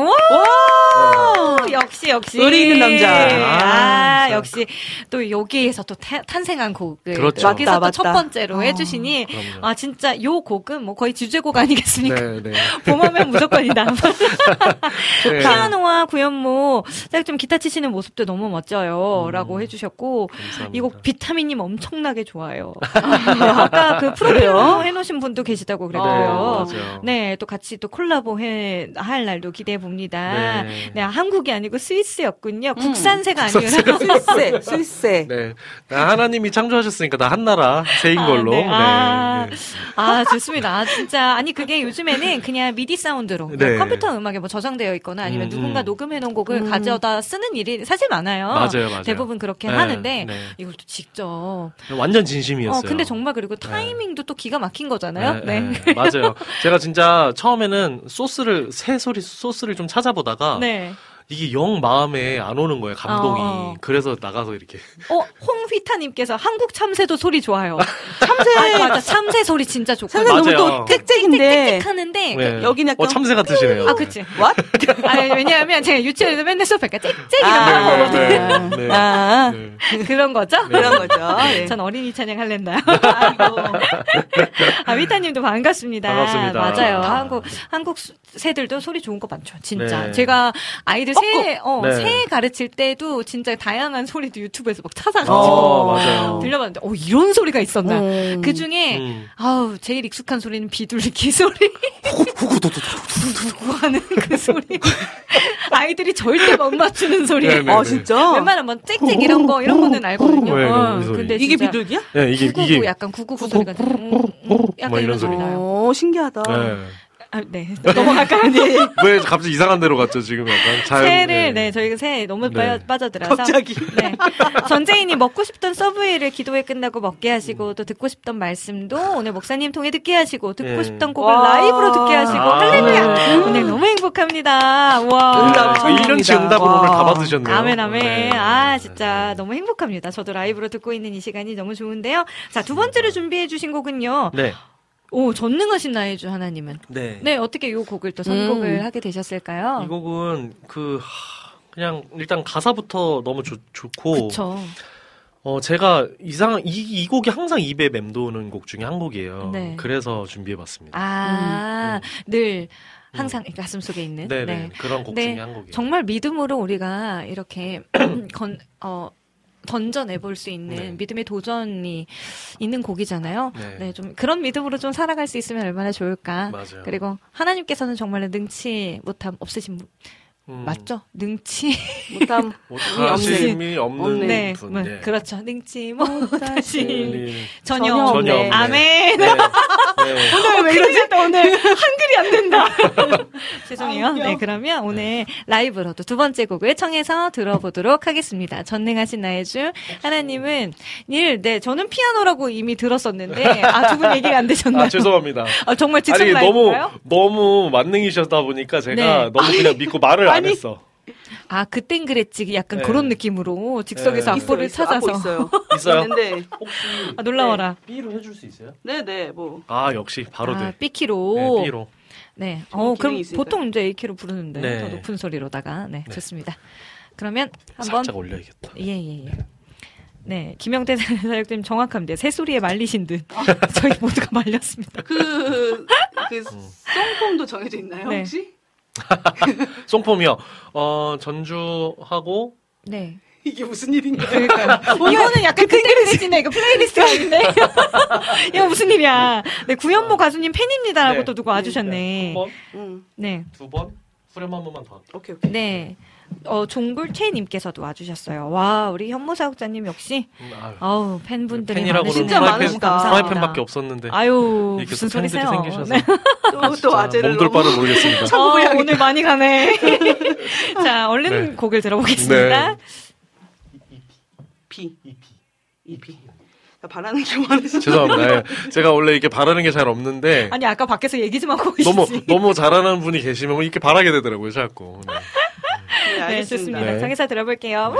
역시. 의리 있는 남자. 진짜. 역시 또 여기에서 또 탄생한 곡을 그렇죠. 여기서 맞다, 또 첫 맞다. 번째로 해주시니 그럼요. 진짜 요 곡은 거의 주제곡 아니겠습니까? 네, 네. 봄하면 무조건이다. 네. 피아노와 구현모 좀 기타 치시는 모습도 너무 멋져요라고 해주셨고 감사합니다. 이 곡 비타민님 엄청나게 좋아요. 아까 그 프로필로 해놓으신 분도 계시다고 그랬고요. 네, 맞아요. 네, 또 같이 또 콜라보 할 날도 기대해 봅니다. 네. 네, 한국이 아니고 스위스였군요. 국산세가 아니라. 스위스. 네. 하나님이 창조하셨으니까 나 한나라 새인 걸로. 네. 네. 좋습니다. 진짜. 아니, 그게 요즘에는 그냥 미디 사운드로 네. 컴퓨터 음악에 저장되어 있거나 아니면 누군가 녹음해놓은 곡을 가져다 쓰는 일이 사실 많아요. 맞아요. 대부분 그렇게 네, 하는데 네. 이걸 또 직접. 완전 진심이었어요. 근데 정말 그리고 타이밍도 또 기가 막힌 거잖아요. 네. 맞아요. 제가 진짜 처음에는 소스를 좀 찾아보다가 네. 이게 영 마음에 안 오는 거예요, 감동이. 그래서 나가서 이렇게. 홍휘타님께서 한국 참새도 소리 좋아요. 참새. 맞아. 참새 소리 진짜 좋고. 참새 너무 맞아요. 또 짹짹인데. 하는데. 네. 여기는 약간. 참새 같으시네요. 그치. What? 왜냐하면 제가 유치원에서 맨날 수업할까 짹짹 이런 거 보거든요. 네. 아, 네. 그런 거죠? 그런 거죠. 네. 전 어린이 찬양 할랜다요. 아이고. 위타님도 반갑습니다. 반갑습니다. 맞아요. 한국 새들도 소리 좋은 거 많죠. 진짜. 네. 제가 아이들 네. 새 가르칠 때도 진짜 다양한 소리도 유튜브에서 막 찾아가지고 맞아요. 들려봤는데, 이런 소리가 있었나. 그 중에, 제일 익숙한 소리는 비둘기 소리. 후구두구두구 하는 그 소리. 아이들이 절대 못 맞추는 소리. 네, 네, 네. 진짜? 웬만하면 뭐 짹짹 이런 거는 알거든요. 네, 네, 소리. 근데 이게 진짜 비둘기야? 네, 이게 약간 구구구 소리가 약간 뭐 이런 이런 소리 소리. 나요. 신기하다. 네. 네. 넘어갈까요? 네. 왜 갑자기 이상한 데로 갔죠, 지금 약간. 새를, 저희가 새에 너무 네. 빠져들어서. 갑자기. 네. 전재인이 먹고 싶던 서브웨이를 기도회 끝나고 먹게 하시고, 또 듣고 싶던 말씀도 오늘 목사님 통해 듣게 하시고, 듣고 네. 싶던 곡을 와. 라이브로 듣게 하시고, 할렐루야! 오늘 너무 행복합니다. 와. 응답 네. 1년치 응답을 오늘 다 받으셨네요. 아멘, 아멘. 네. 진짜 너무 행복합니다. 저도 라이브로 듣고 있는 이 시간이 너무 좋은데요. 자, 두 번째로 준비해주신 곡은요. 네. 전능하신 나의 주 하나님은. 네. 네, 어떻게 이 곡을 또 선곡을 하게 되셨을까요? 이 곡은 그냥 일단 가사부터 너무 좋고. 그쵸. 제가 이 곡이 항상 입에 맴도는 곡 중에 한 곡이에요. 네. 그래서 준비해봤습니다. 늘 항상 가슴 속에 있는. 네. 그런 곡 중에 한 곡이에요. 정말 믿음으로 우리가 이렇게 던져내볼 수 있는 네. 믿음의 도전이 있는 곡이잖아요. 네. 네, 좀 그런 믿음으로 좀 살아갈 수 있으면 얼마나 좋을까. 맞아요. 그리고 하나님께서는 정말로 능치 못함 없으신 분. 맞죠? 능치 못함 못하심이 없는 네, 분. 뭐, 네. 그렇죠. 능치 못하심 네. 전혀 전혀 없네. 없네. 아멘. 네. 네. 오늘 왜 이러지? 오늘 한글이 안 된다. 죄송해요. 아, 웃겨. 네, 그러면 오늘 라이브로도 두 번째 곡을 청해서 들어보도록 하겠습니다. 전능하신 나의 주 하나님은 저는 피아노라고 이미 들었었는데 두 분 얘기가 안 되셨나요? 아, 죄송합니다. 정말 직접 아니, 라이브인가요? 너무 만능이셨다 보니까 제가 네. 너무 그냥 믿고 말을 안 했어. 그땐 그랬지. 약간 네. 그런 느낌으로 즉석에서 네. 악보를 찾아서. 있어요. 있어요? 있는데 혹시 놀라워라. B로 해줄 수 있어요? 네네 뭐 역시 바로 돼. B키로. 네, B로. 네. 기능이 그럼 있으니까. 보통 이제 A키로 부르는데 네. 더 높은 소리로다가 네. 좋습니다. 그러면 한번 살짝 올려야겠다. 예. 네, 김영태 사역자님 정확합니다. 새소리에 말리신 듯 저희 모두가 말렸습니다. 그 송폼도 정해져 있나요 네. 혹시? 송폼이요. 전주하고 네. 이게 무슨 일인가요? 그러니까요. 이거는 약간 그때그랬지네. 이거 플레이리스트가 아닌데. 이거 무슨 일이야. 네, 구현모 가수님 팬입니다라고 네. 또 누구 와주셨네. 한 번, 네. 두 번, 후렴 한 번만 더. 오케이. 네. 종굴채님께서도 와주셨어요. 와, 우리 현모 사역자님 역시. 팬분들이 팬이라고는 진짜 많으시다. 프라이팬밖에 없었는데. 아유, 이렇게 무슨 또 팬들이 소리세요. 생기셔서. 네. 또 아재를 몸둘 바를 모르겠습니다. 오늘 많이 가네. 자, 얼른 네. 곡을 들어보겠습니다. EP. 나 바라는 게 많으시죠? 죄송합니다. 예. 제가 원래 이렇게 바라는 게 잘 없는데 아니, 아까 밖에서 얘기 좀 하고 계시지. 너무 잘하는 분이 계시면 이렇게 바라게 되더라고요, 자꾸. 네. 네, 네, 좋습니다. 네. 정해서 들어볼게요.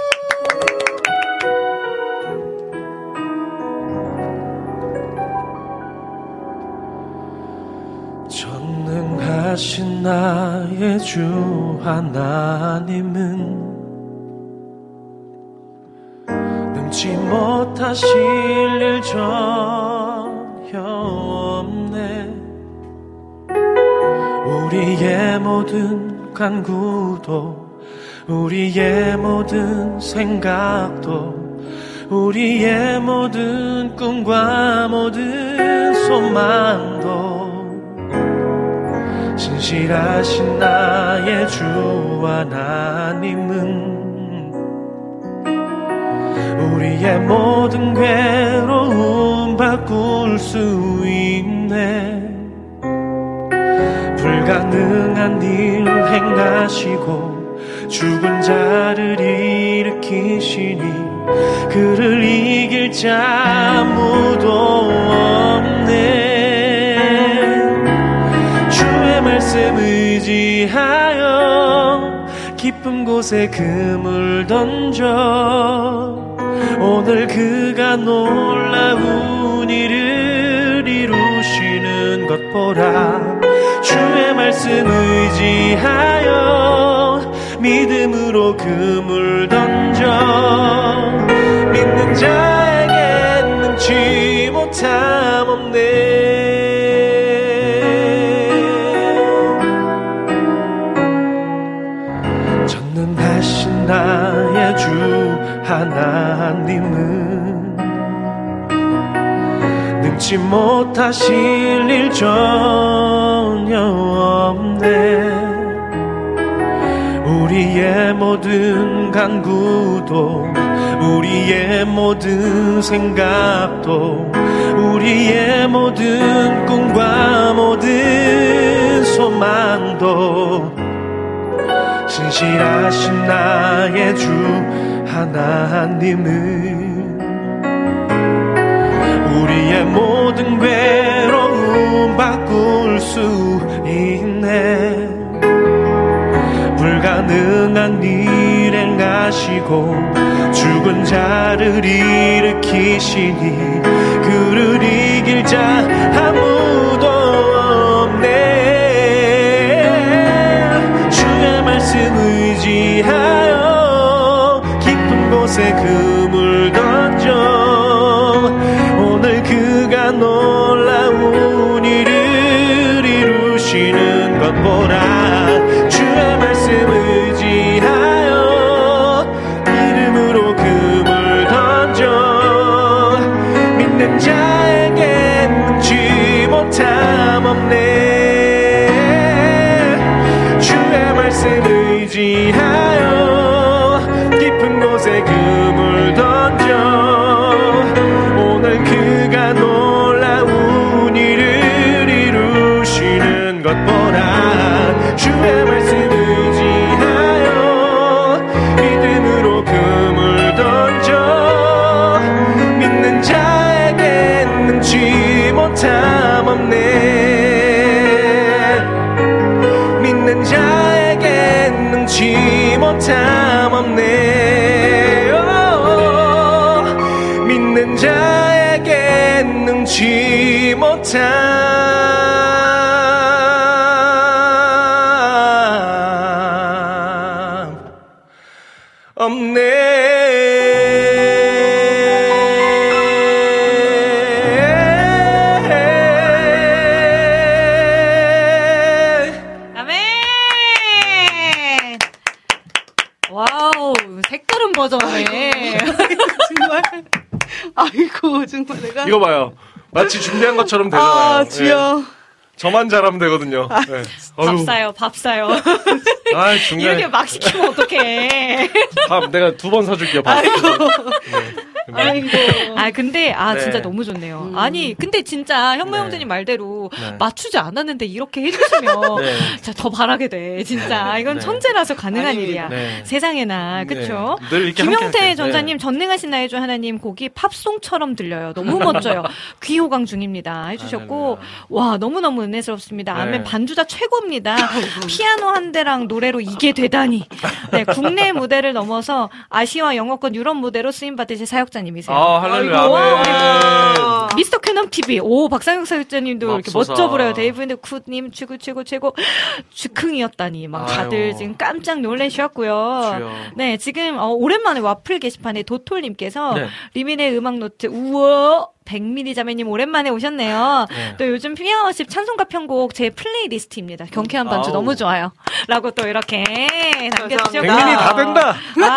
전능하신 나의 주 하나님은 능치 못하실 일 전혀 없네. 우리의 모든 간구도 우리의 모든 생각도 우리의 모든 꿈과 모든 소망도 신실하신 나의 주 하나님은 우리의 모든 괴로움 바꿀 수 있네. 불가능한 일 행하시고 죽은 자를 일으키시니 그를 이길 자 아무도 없네. 주의 말씀 의지하여 깊은 곳에 그물 던져 오늘 그가 놀라운 일을 이루시는 것 보라. 주의 말씀 의지하여 믿음으로 그물 던져 믿는 자에겐 능치 못함 없네. 전능하신 나의 주 하나님은 능치 못하실 일 전혀 없네. 우리의 모든 간구도 우리의 모든 생각도 우리의 모든 꿈과 모든 소망도 신실하신 나의 주 하나님은 우리의 모든 괴로움 바꿀 수 있네. 불가능한 일 행하시고 죽은 자를 일으키시니 그를 이길 자 아무도 없네. 주의 말씀 의지하여 깊은 곳에 그물 던져 오늘 그가 놀라운 일을 이루시는 것 보라. 주의 말씀 의지하여 믿음으로 그물 의지하여 깊은 곳에 그물 던져 오늘 그가 놀라운 일을 이루시는 것보다 주의 말씀 의지하여 믿음으로 그물 던져 믿는 자에게 능치 못함 없네 믿는 자에게 능치 못함 없네 믿는 자에게 능치 못함 없네 아멘. 와우, 색다른 버전이네. 정말. 아이고, 정말 내가. 이거 봐요. 마치 준비한 것처럼 되잖아요. 아, 주여. 예. 저만 잘하면 되거든요. 네. 밥 사요, 밥 사요. 아, 중간에. 이렇게 막 시키면 어떡해. 밥 내가 2번 사줄게요. 밥. 아이고. 아, 근데, 네. 진짜 너무 좋네요. 아니, 근데 진짜 현모 네. 형제님 말대로 네. 맞추지 않았는데 이렇게 해주시면 네. 진짜 더 바라게 돼. 진짜. 이건 네. 천재라서 가능한 아닙니다. 일이야. 네. 세상에나. 그쵸? 네. 늘 이렇게 김용태 함께할게요. 전사님, 전능하신 나의 주 하나님 곡이 팝송처럼 들려요. 너무 멋져요. 귀호강 중입니다. 해주셨고, 와, 너무너무 은혜스럽습니다. 네. 아멘 반주자 최고입니다. 피아노 한 대랑 노래로 이게 되다니. 네, 국내 무대를 넘어서 아시아 영어권 유럽 무대로 쓰임받으실 사역자님이세요. 아, 할렐루야. 아멘. 미스터 쾌넘 TV. 오, 박상혁 사역자님도 이렇게 맙소사. 멋져 보여요. 데이브인드 굿님 최고. 즉흥이었다니. 막 다들 아유. 지금 깜짝 놀라셨고요. 주여. 네, 지금 오랜만에 와플 게시판에 도톨님께서 네. 리민의 음악 노트 우와 100mm 자매님 오랜만에 오셨네요. 네. 또 요즘 피아노십 찬송가 편곡 제 플레이리스트입니다. 경쾌한 반주 아우. 너무 좋아요. 라고 또 이렇게 남겨주셨고요. 100mm 다 된다.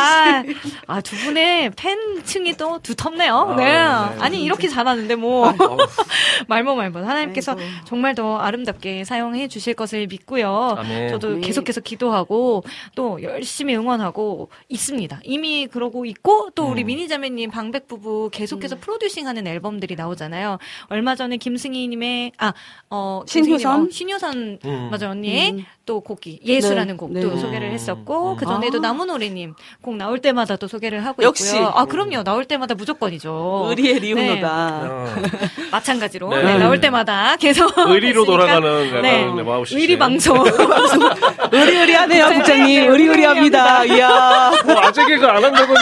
두 분의 팬층이 또 두텁네요. 아, 네. 네. 아니 이렇게 잘하는데 뭐 어우. 말모 하나님께서 아이고. 정말 더 아름답게 사용해 주실 것을 믿고요. 아멘. 저도 아멘. 계속해서 기도하고 또 열심히 응원하고 있습니다. 이미 그러고 있고 또 우리 미니자매님 방백 부부 계속해서 프로듀싱하는 앨범들이 나오잖아요. 얼마 전에 김승희님의 신효선? 신효선 맞아 언니의 또 곡이 예수라는 네. 곡도 네. 소개를 했었고 그 전에도 아. 나무노래님 곡 나올 때마다 또 소개를 하고 역시. 있고요. 그럼요. 나올 때마다 무조건이죠. 의리의 네. 리오노다. 마찬가지로 네. 네, 나올 때마다 계속 의리로 있으니까. 돌아가는 네. 레바우시. 의리 방송. 의리의리하네요, 국장님. 의리의리합니다. 이야. 아재 개그 안 한다더니.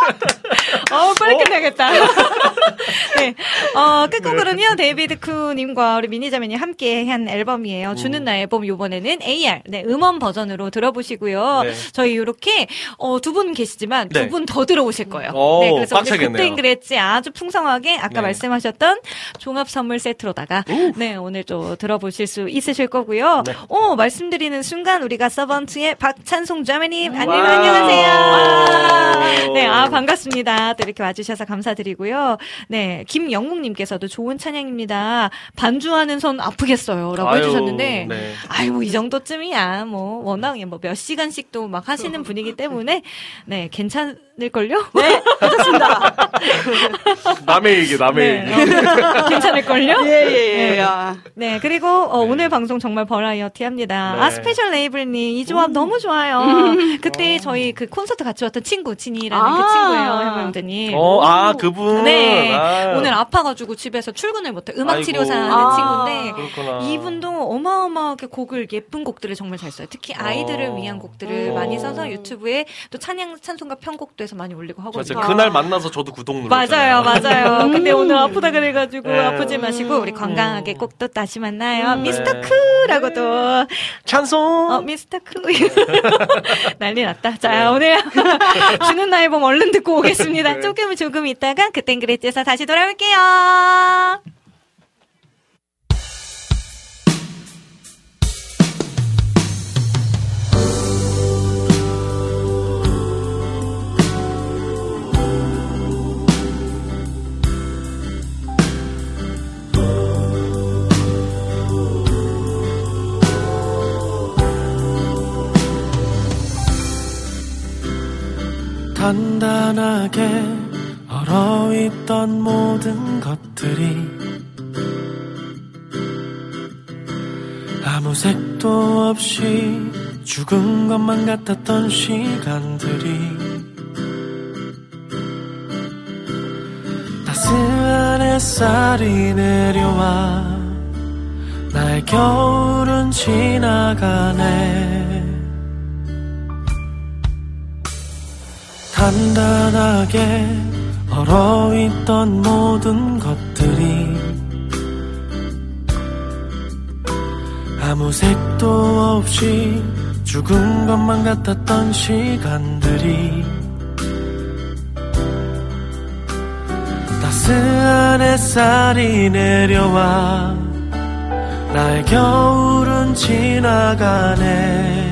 빨리 끝내야겠다. 네. 끝곡으로는요, 데이비드 쿠님과 우리 미니자매님 함께 한 앨범이에요. 주는 나 앨범, 요번에는 AR, 네, 음원 버전으로 들어보시고요. 네. 저희 요렇게, 두 분 계시지만, 네. 두 분 더 들어오실 거예요. 오, 네, 그래서 오늘 빡세겠네요. 그땐 그랬지 아주 풍성하게, 아까 네. 말씀하셨던 종합 선물 세트로다가, 네, 오늘 또 들어보실 수 있으실 거고요. 네. 말씀드리는 순간, 우리가 서번트의 박찬송 자매님, 와우. 안녕하세요. 네, 반갑습니다. 또 이렇게 와주셔서 감사드리고요. 네, 김영국님께서도 좋은 찬양입니다. 반주하는 손 아프겠어요. 라고 아유, 해주셨는데, 네. 뭐 이 정도쯤이야. 워낙 몇 시간씩도 막 하시는 분이기 때문에, 네, 괜찮을걸요? 네, 괜찮습니다. 남의 얘기. 네, 괜찮을걸요? 예. 네, 그리고 오늘 방송 정말 버라이어티 합니다. 네. 스페셜 레이블님 이 조합 너무 좋아요. 그때 저희 그 콘서트 같이 왔던 친구 진이라는 그 친구예요, 현명대님. 그분. 네, 아. 오늘 아파가지고 집에서 출근을 못해. 음악 치료사는 아이고. 친구인데 그렇구나. 이분도 어마어마하게 곡을 예쁜 곡들을 정말 잘 써요. 특히 아이들을 위한 곡들을 많이 써서 유튜브에 또 찬송가 편곡도 해서 많이 올리고 하거든요. 맞아. 그날 만나서 저도 구독 눌렀잖아요. 맞아요. 근데 오늘 아프다 그래가지고 네. 아프지 마시고 우리 건강하게 꼭 또 다시 만나요. 미스터 크라고도 찬송. 미스터 크 난리 났다. 자 오늘 주는 나의 봄 얼른 듣고 오겠습니다. 네. 조금 있다가 그땐 그랬지에서 다시 돌아올게요. 단단하게 얼어있던 모든 것들이 아무 색도 없이 죽은 것만 같았던 시간들이 따스한 햇살이 내려와 나의 겨울은 지나가네. 단단하게 얼어있던 모든 것들이 아무 색도 없이 죽은 것만 같았던 시간들이 따스한 햇살이 내려와 나의 겨울은 지나가네.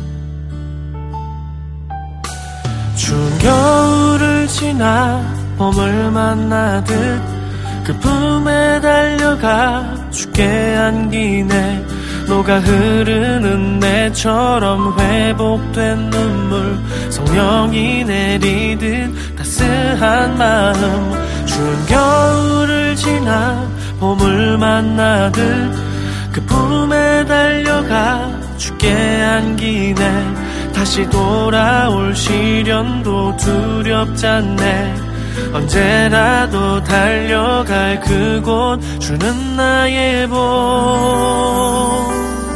추운 겨울을 지나 봄을 만나듯 그 품에 달려가 죽게 안기네. 녹아 흐르는 내처럼 회복된 눈물 성령이 내리듯 따스한 마음. 추운 겨울을 지나 봄을 만나듯 그 품에 달려가 죽게 안기네. 다시 돌아올 시련도 두렵지 않네. 언제라도 달려갈 그곳 주는 나의 봄.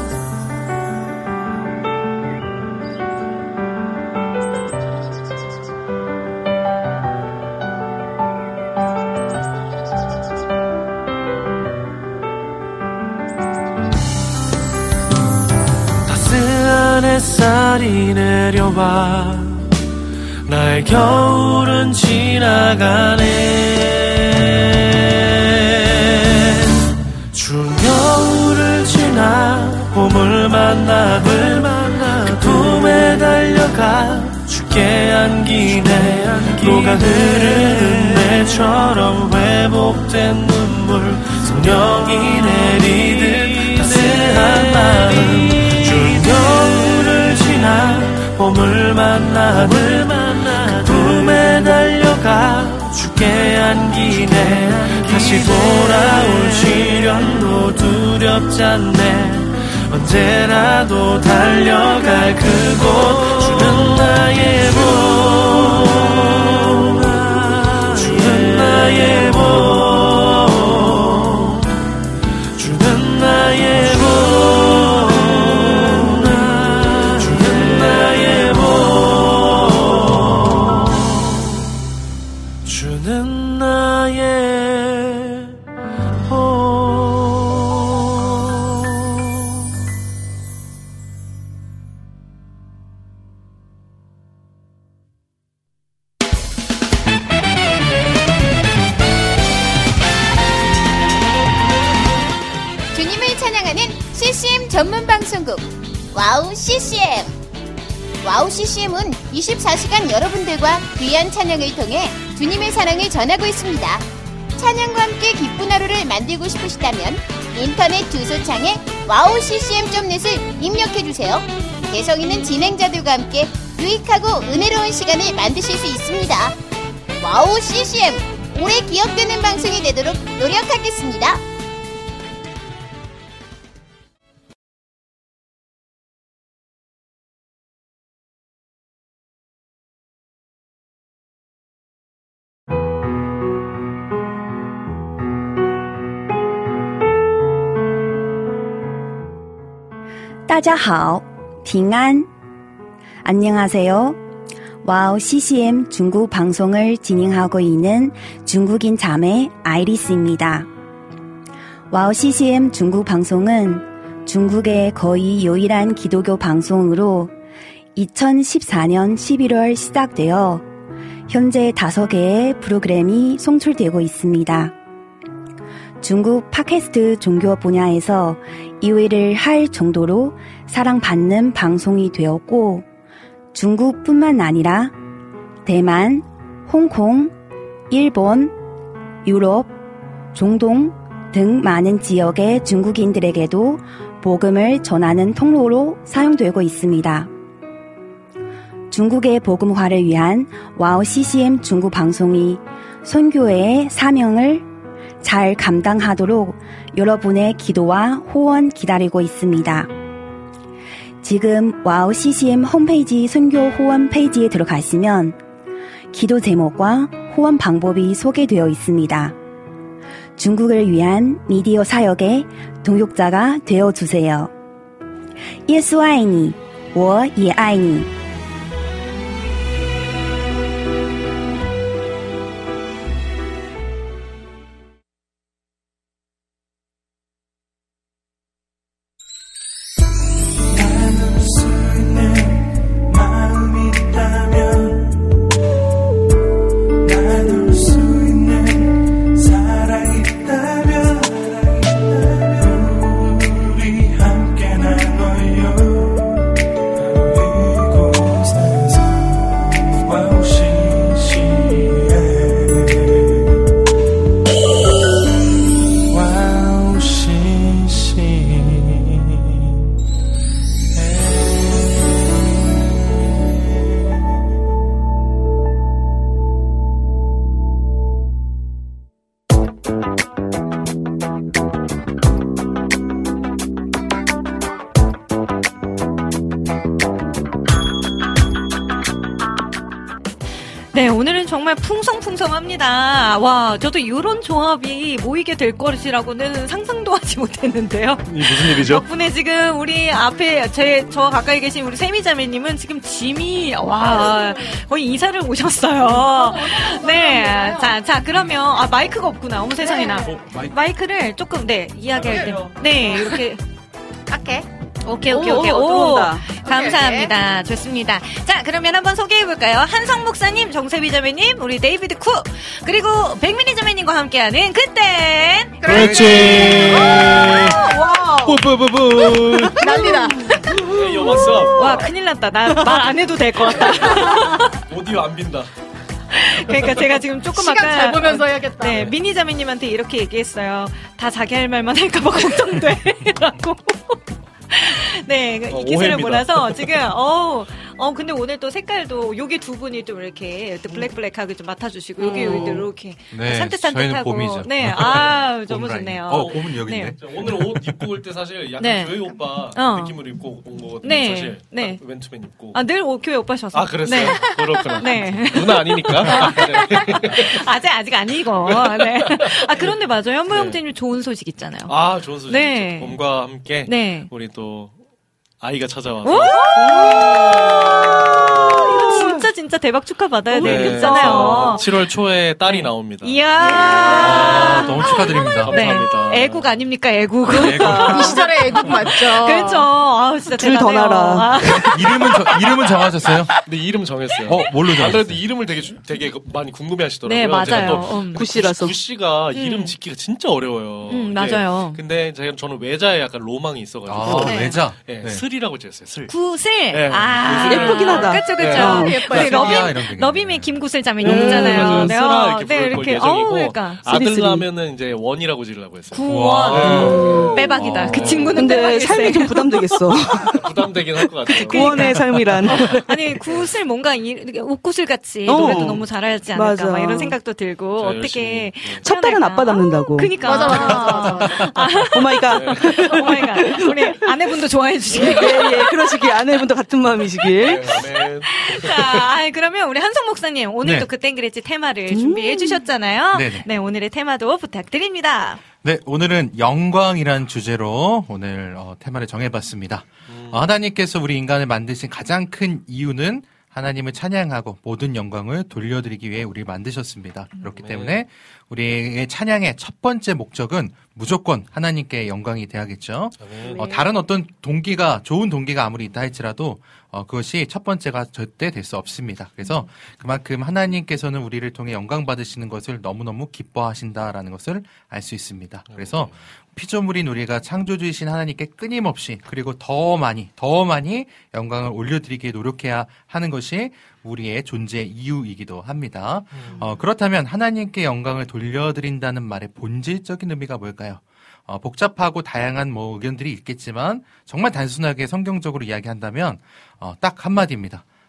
따스한 햇살이 내려와 나의 겨울은 지나가네. 추운 겨울을 지나 봄을 만나듯 그 품에 달려가 죽게 안기네. 녹아 흐르는 내처럼 회복된 눈물 성령이 내리듯 따스한 마음. 추운 겨울을 지나 봄을 만나듯 그 품에 달려가 죽게 안기네. 다시 돌아올 시련도 두렵지 않네. 언제라도 달려갈 그곳 주는 나의 봄. 주는 나의 봄. 주는 나의 봄. 전문 방송국 와우 CCM. 와우 CCM은 24시간 여러분들과 귀한 찬양을 통해 주님의 사랑을 전하고 있습니다. 찬양과 함께 기쁜 하루를 만들고 싶으시다면 인터넷 주소창에 wowccm.net을 입력해주세요. 개성 있는 진행자들과 함께 유익하고 은혜로운 시간을 만드실 수 있습니다. 와우 CCM, 오래 기억되는 방송이 되도록 노력하겠습니다. 따자하오, 딩안. 안녕하세요. 와우 CCM 중국 방송을 진행하고 있는 중국인 자매 아이리스입니다. 와우 CCM 중국 방송은 중국의 거의 유일한 기독교 방송으로 2014년 11월 시작되어 현재 5개의 프로그램이 송출되고 있습니다. 중국 팟캐스트 종교 분야에서 2위를 할 정도로 사랑받는 방송이 되었고, 중국뿐만 아니라 대만, 홍콩, 일본, 유럽, 중동 등 많은 지역의 중국인들에게도 복음을 전하는 통로로 사용되고 있습니다. 중국의 복음화를 위한 와우 CCM 중국 방송이 선교회의 사명을 잘 감당하도록 여러분의 기도와 후원 기다리고 있습니다. 지금 와우 CCM 홈페이지 선교 후원 페이지에 들어가시면 기도 제목과 후원 방법이 소개되어 있습니다. 중국을 위한 미디어 사역의 동역자가 되어주세요. 예수爱你,我也爱你. 네, 오늘은 정말 풍성풍성합니다. 와, 저도 이런 조합이 모이게 될 것이라고는 상상도 하지 못했는데요. 이 무슨 일이죠? 덕분에 지금 우리 앞에 저 가까이 계신 우리 세미자매님은 지금 짐이 와 거의 이사를 오셨어요. 네, 자 그러면 마이크가 없구나. 어머 세상에나. 마이크를 조금 이야기할 때 이렇게 깎게. 오케이. 들어온다. 감사합니다. 좋습니다. 자, 그러면 한번 소개해볼까요? 한성 목사님, 정세비 자매님, 우리 데이비드 쿠, 그리고 백민희 자매님과 함께하는 그땐 그렇지. 뿌뿌뿌뿌. 난리다. 와, 큰일 났다. 나 말 안 해도 될 것 같다. 오디오 안 빈다. 그러니까 제가 지금 조금 시간 아까 잘 보면서 해야겠다. 네, 미니 자매님한테 이렇게 얘기했어요. 다 자기 할 말만 할까봐 걱정돼. 라고. 네, 이 기술을 몰라서 지금 근데 오늘 또 색깔도 여기 두 분이 좀 이렇게 블랙하게 좀 맡아주시고 여기 이렇게 산뜻산뜻하고 네, 너무 좋네요. 봄은 여기 있네. 오늘 옷 입고 올 때 사실 약간 교회 오빠 느낌으로 입고 온 거거든요. 사실 맨투맨 입고. 늘 교회 오빠셔서. 그랬어요. 네. 그렇구나. 네. 누나 아니니까. 아직 아니고. 네. 그런데 맞아요. 현모 형제님 좋은 소식 있잖아요. 좋은 소식. 네. 봄과 함께 우리 또 아이가 찾아와서. 이거 진짜 대박 축하 받아야 되겠잖아요. 7월 초에 딸이 나옵니다. 이야. 너무 축하드립니다. 감사합니다. 애국 아닙니까? 애국. 이 시절에 애국 맞죠. 그렇죠. 진짜 둘 더 나라. 이름은 정하셨어요? 네, 이름 정했어요. 뭘로 정하셨어요? 그래도 이름을 되게 많이 궁금해하시더라고요. 네, 맞아요. 구씨라서. 구씨가 이름 짓기가 진짜 어려워요. 맞아요. 근데 저는 외자에 약간 로망이 있어가지고. 외자? 네. 슬이라고 지었어요. 슬. 구슬. 네. 예쁘긴 하다. 그쵸. 예뻐요. 러빔의 김구슬 자매님 있잖아요. 슬아 이렇게 부를 예정이고. 그러니까. 아들 낳으면은 이제 원이라고 지으려고 했어요. 구원. 빼박이다. 그 친구는 근데 삶이 좀 부담되겠어. 부담되긴 할 것 같아요. 구원의 삶이란. 아니 구슬 뭔가 옷구슬 같이 노래도 너무 잘하지 않을까 맞아. 막 이런 생각도 들고 어떻게 첫 딸은 아빠 닮는다고. 그니까 맞아. 오마이갓. 우리 아내분도 좋아해 주시길. 예, 그러시길. 아내분도 같은 마음이시길. 자, 그러면 우리 한성 목사님 오늘도 그땐 그랬지 테마를 준비해 주셨잖아요. 네, 오늘의 테마도 부탁드립니다. 네, 오늘은 영광이란 주제로 오늘 테마를 정해봤습니다. 하나님께서 우리 인간을 만드신 가장 큰 이유는 하나님을 찬양하고 모든 영광을 돌려드리기 위해 우리를 만드셨습니다. 그렇기 때문에 우리의 찬양의 첫 번째 목적은 무조건 하나님께 영광이 돼야겠죠. 다른 어떤 동기가 좋은 동기가 아무리 있다 할지라도 그것이 첫 번째가 절대 될 수 없습니다. 그래서 그만큼 하나님께서는 우리를 통해 영광 받으시는 것을 너무너무 기뻐하신다라는 것을 알 수 있습니다. 그래서 피조물인 우리가 창조주이신 하나님께 끊임없이 그리고 더 많이 영광을 올려드리기에 노력해야 하는 것이 우리의 존재 이유이기도 합니다. 그렇다면 하나님께 영광을 돌려드린다는 말의 본질적인 의미가 뭘까요? 복잡하고 다양한 의견들이 있겠지만 정말 단순하게 성경적으로 이야기한다면 딱 한마디입니다.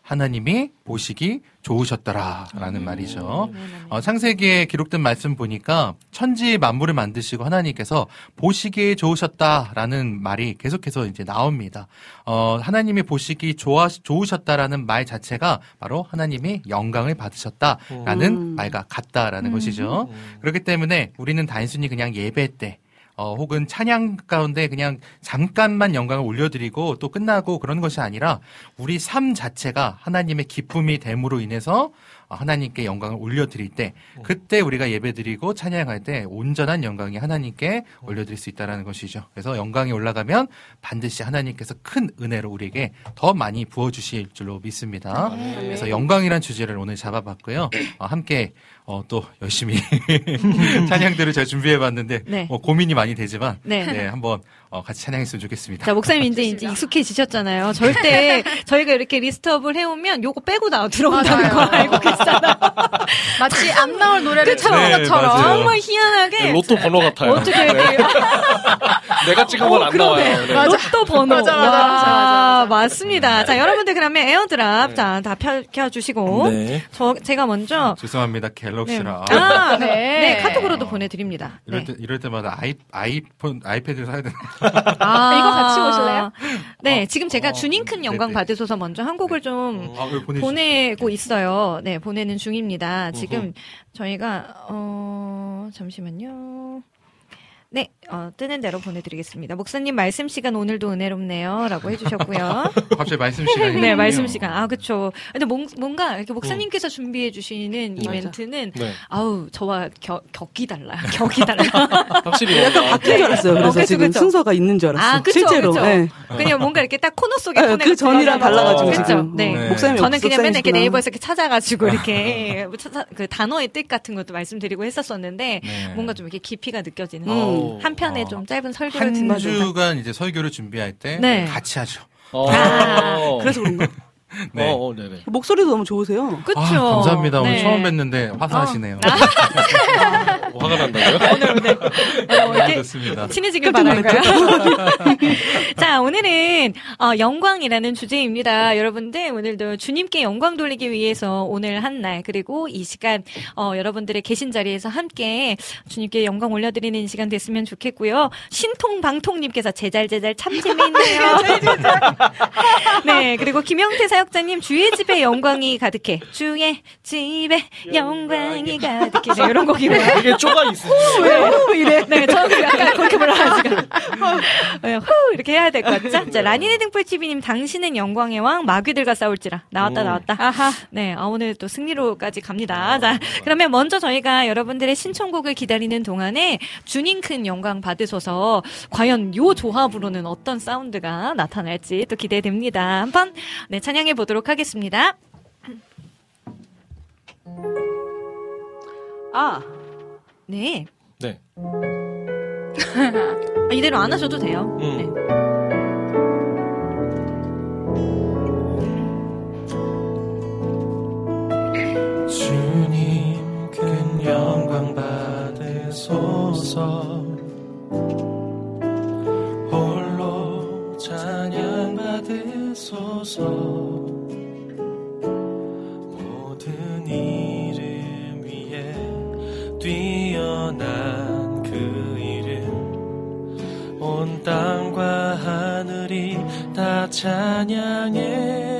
하나님이 보시기 좋으셨더라라는 말이죠. 창세기에 기록된 말씀 보니까 천지 만물을 만드시고 하나님께서 보시기에 좋으셨다라는 말이 계속해서 이제 나옵니다. 하나님이 보시기 좋으셨다라는 말 자체가 바로 하나님이 영광을 받으셨다라는 말과 같다라는 것이죠. 그렇기 때문에 우리는 단순히 그냥 예배 때 혹은 찬양 가운데 그냥 잠깐만 영광을 올려드리고 또 끝나고 그런 것이 아니라 우리 삶 자체가 하나님의 기쁨이 됨으로 인해서 하나님께 영광을 올려드릴 때 그때 우리가 예배드리고 찬양할 때 온전한 영광이 하나님께 올려드릴 수 있다는 것이죠. 그래서 영광이 올라가면 반드시 하나님께서 큰 은혜로 우리에게 더 많이 부어주실 줄로 믿습니다. 그래서 영광이란 주제를 오늘 잡아봤고요. 함께 또 열심히 찬양들을 제가 준비해봤는데 네. 고민이 많이 되지만 네. 한번 같이 찬양했으면 좋겠습니다. 자, 목사님 이제 익숙해지셨잖아요. 절대 저희가 이렇게 리스트업을 해오면 요거 빼고 들어온다는 거 알고 계시잖아요. 마치 안 나올 노래를 그쵸? 찾은 것처럼. 정말 희한하게. 로또 번호 같아요. 어떻게 네. 내가 찍은 건 안 나와요. 네. 로또 번호. 맞아. 맞습니다. 자, 여러분들 그러면 에어드랍 자, 다 켜주시고. 네. 제가 먼저. 죄송합니다. 갤럭시라. 네, 카톡으로도 보내드립니다. 이럴 때마다 아이패드를 사야 되나? 이거 같이 오실래요? 네, 지금 제가 주님 큰 영광 받으소서 먼저 한 곡을 좀 보내고 있어요. 네, 보내는 중입니다. 지금 저희가 잠시만요. 네, 뜨는 대로 보내드리겠습니다. 목사님 말씀 시간 오늘도 은혜롭네요. 라고 해주셨고요. 갑자기 말씀 시간이 네, 말씀 시간. 그쵸. 근데 뭔가 이렇게 목사님께서 준비해주시는 이벤트는, 네. 저와 격이 달라요. 격이 달라요. 확실히. 약간 바뀐 줄 알았어요. 그래서 지금 그쵸. 순서가 있는 줄 알았어요. 그쵸, 실제로. 그쵸. 네. 그냥 뭔가 이렇게 딱 코너 속에 그 전이랑 달라가지고 그쵸. 지금. 네. 목사님이 저는 그냥 맨날 이렇게 없었구나. 네이버에서 이렇게 찾아가지고 이렇게 그 단어의 뜻 같은 것도 말씀드리고 했었었는데, 뭔가 좀 이렇게 깊이가 느껴지는. 한 편에 좀 짧은 설교를 듣는 한 주간 이제 설교를 준비할 때 네. 같이 하죠. 그래서 그런가? 네. 네네. 목소리도 너무 좋으세요. 그쵸. 감사합니다. 오늘 네. 처음 뵀는데 화사하시네요. 화가 난다고요? 오늘 좋습니다. 친해지길 바랄까요? 자, 오늘은 영광이라는 주제입니다. 여러분들 오늘도 주님께 영광 돌리기 위해서 오늘 한 날 그리고 이 시간 여러분들의 계신 자리에서 함께 주님께 영광 올려드리는 시간 됐으면 좋겠고요. 신통방통님께서 제잘 참 재미있네요. 네, 그리고 김영태 사역자님 주의 집에 영광이 가득해. 주의 집에 영광이 가득해. 네, 이런 곡이고요. 되게 쪼가 있으시죠? 이래. 네, 저는 약간 그렇게 불러가지고. 후! 이렇게 해야 될 것 같죠? 자, 라니네 등불TV님, 당신은 영광의 왕, 마귀들과 싸울지라. 나왔다. 아하. 네, 오늘 또 승리로까지 갑니다. 자, 그러면 먼저 저희가 여러분들의 신청곡을 기다리는 동안에 주님 큰 영광 받으셔서 과연 요 조합으로는 어떤 사운드가 나타날지 또 기대됩니다. 한번, 네, 찬양해 보도록 하겠습니다. 네. 네. 이대로 안 하셔도 돼요. 네. 주님 큰 영광 받으소서 홀로 찬양 받으소서 모든 이름 위에 뛰어난 그 이름 온 땅과 하늘이 다 찬양해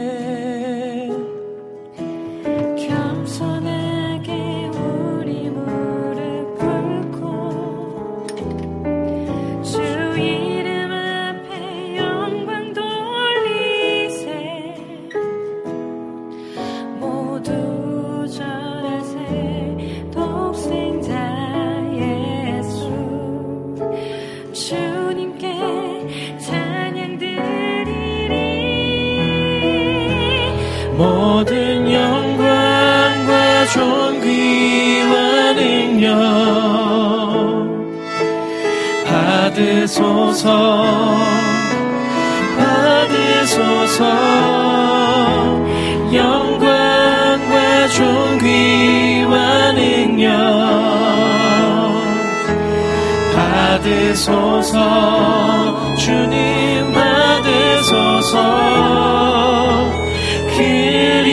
겸손하게 우리 무릎 꿇고 주 이름 앞에 영광 돌리세 모두 절하세 독생자 예수 주님께 찬양 드리리 모든 영광과 존귀와 능력 받으소서 영광과 존귀와 능력 받으소서 주님 받으소서 그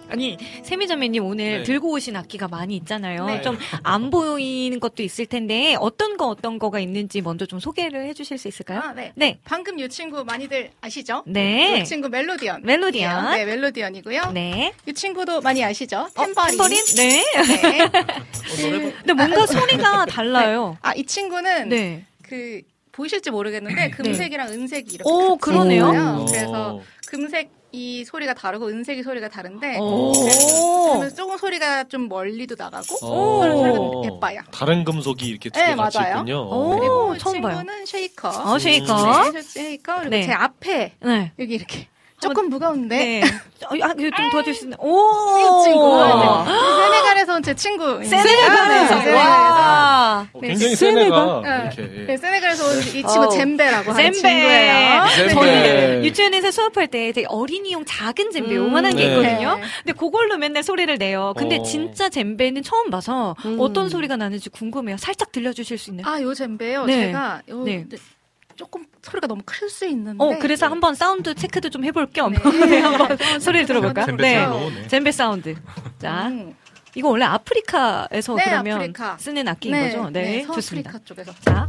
아니 세미자매님 오늘 네. 들고 오신 악기가 많이 있잖아요. 네. 좀 안 보이는 것도 있을 텐데 어떤 거가 있는지 먼저 좀 소개를 해주실 수 있을까요? 아, 네. 네. 방금 이 친구 많이들 아시죠? 네. 이 친구 멜로디언. 멜로디언. 네, 멜로디언이고요. 네. 이 친구도 많이 아시죠? 탬버린. 탬버린? 네. 네. 근데 뭔가 소리가 달라요. 아, 이 친구는 네. 그 보이실지 모르겠는데 금색이랑 은색이 이렇게 오, 같이 그러네요. 있어요. 그래서 금색이 소리가 다르고 은색이 소리가 다른데 오. 그러면서 조금 소리가 좀 멀리도 나가고 오. 그런 소리가 예뻐요. 다른 금속이 이렇게 두 네, 개 같이 맞아요. 있군요. 오, 이 처음 봐요. 친구는 쉐이커. 쉐이커. 네, 쉐이커. 그리고 네. 제 앞에 네. 여기 이렇게 조금 무거운데 네. 이거 좀 도와줄 수 있나요? 오! 이 친구. 네. 세네갈에서 온 제 친구. 세네갈에서. 네, 와. 네. 굉장히 세네가 네. 이렇게. 네, 세네갈에서 온 이 친구 젬베라고 하는 젬베. 친구예요. 젬베. 저희 유치원에서 수업할 때 되게 어린이용 작은 젬베 요만한 게 네. 있거든요. 네. 근데 그걸로 맨날 소리를 내요. 근데 어. 진짜 젬베는 처음 봐서 어떤 소리가 나는지 궁금해요. 살짝 들려주실 수 있나요? 아, 요 젬베요. 네. 제가 네. 조금 소리가 너무 클 수 있는데. 그래서 한번 사운드 체크도 좀 해볼 겸 네. 네, 한번 소리를 들어볼까요? 젬베 네. 솔로, 네. 젬베 사운드. 자, 음. 이거 원래 아프리카에서 네, 그러면 아프리카. 쓰는 악기인 네, 거죠? 네, 좋습니다. 서아프리카 쪽에서. 자,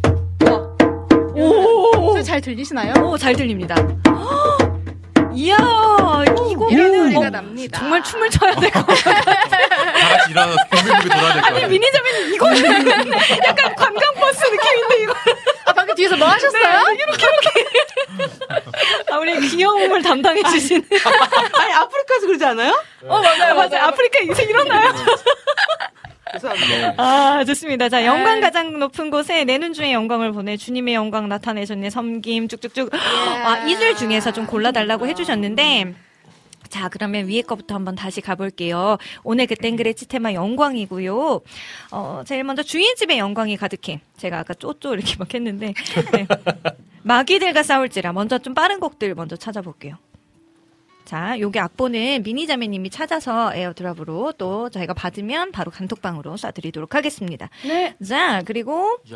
소리 잘 들리시나요? 오, 잘 들립니다. 이야, 이거 이런 소리가 납니다. 정말 춤을 춰야 될 것 같아요. 다 같이 일어나서 빙빙빙 돌아야 될 것 아니, 같아요. 미니자매님 이거는 약간 관광버스 느낌인데, 이거. 아, 방금 뒤에서 뭐 하셨어요? 네, 이렇게. 아, 우리 귀여움을 담당해주시는. 아니 아프리카에서 그러지 않아요? 맞아요. 아프리카 인생 일어나요. 죄송합니다. 아, 좋습니다. 자, 영광 가장 높은 곳에 내눈 중에 영광을 보내 주님의 영광 나타내셨네. 섬김 쭉쭉쭉. 아, 이 줄 중에서 좀 골라달라고 해주셨는데. 자, 그러면 위에 거부터 한번 다시 가볼게요. 오늘 그땐 그랬지 테마 영광이고요. 제일 먼저 주인 집에 영광이 가득해. 제가 아까 쪼쪼 이렇게 막 했는데. 네. 마귀들과 싸울지라. 먼저 좀 빠른 곡들 먼저 찾아볼게요. 자, 요게 악보는 미니자매님이 찾아서 에어드랍으로 또 저희가 받으면 바로 단톡방으로 쏴드리도록 하겠습니다. 네. 자, 그리고 야.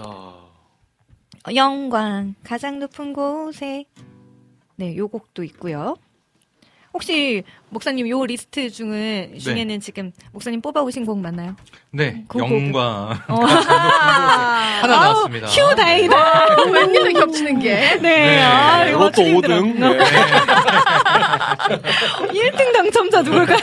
영광 가장 높은 곳에 네, 요 곡도 있고요. 혹시 목사님 요 리스트 중에는 지금 목사님 뽑아오신 곡 맞나요? 네, 그 영광. 하나 나왔습니다. 휴, 다행이다. 웬일로 겹치는 게. 네, 아, 이거 로또 5등. 네. 1등 당첨자 누굴까요?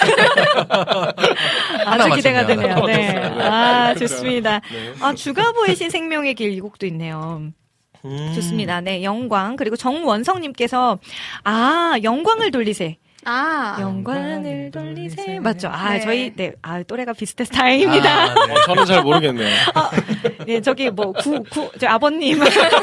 아주 기대가 되네요. 네. 아, 좋습니다. 네. 아, 주가 보이신 생명의 길 이 곡도 있네요. 좋습니다. 네, 영광. 그리고 정원성님께서, 영광을 돌리세. 영광을 돌리세. 맞죠? 아, 네. 저희, 네, 또래가 비슷해서 다행입니다. 네. 저는 잘 모르겠네요. 네, 저기 뭐, 저 아버님.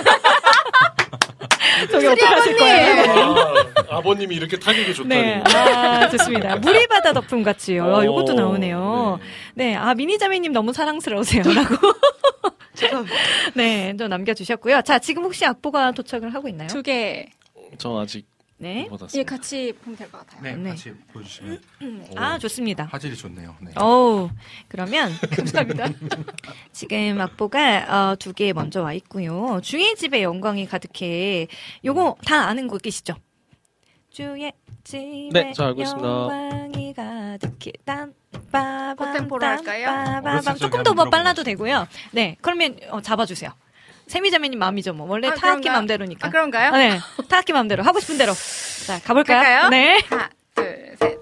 저기 어떡하실 거예요? 아버님이 이렇게 타격이 좋다니. 네, 좋습니다. 물이 바다 덮음 같이요. 요것도 나오네요. 네, 미니자매님 너무 사랑스러우세요. 라고. 네, 또 남겨주셨고요. 자, 지금 혹시 악보가 도착을 하고 있나요? 2개. 저 아직 네. 못 받았습니다. 예, 같이 보면 될 것 같아요. 네, 같이 보여주시면. 좋습니다. 화질이 좋네요. 네. 그러면. 감사합니다. 지금 악보가, 2개 먼저 와 있고요. 주의 집에 영광이 가득해. 요거 다 아는 곡이시죠? 주의 집에 네, 잘 알고 있습니다. 영광이 가득해. 템포로 할까요? 조금 더 빨라도 되고요. 네, 그러면 잡아주세요. 세미자매님 마음이죠, 뭐. 원래 타악기 맘대로니까. 그런가요? 네, 타악기 맘대로. 하고 싶은 대로. 자, 가볼까요? 갈까요? 네. 하나, 둘, 셋.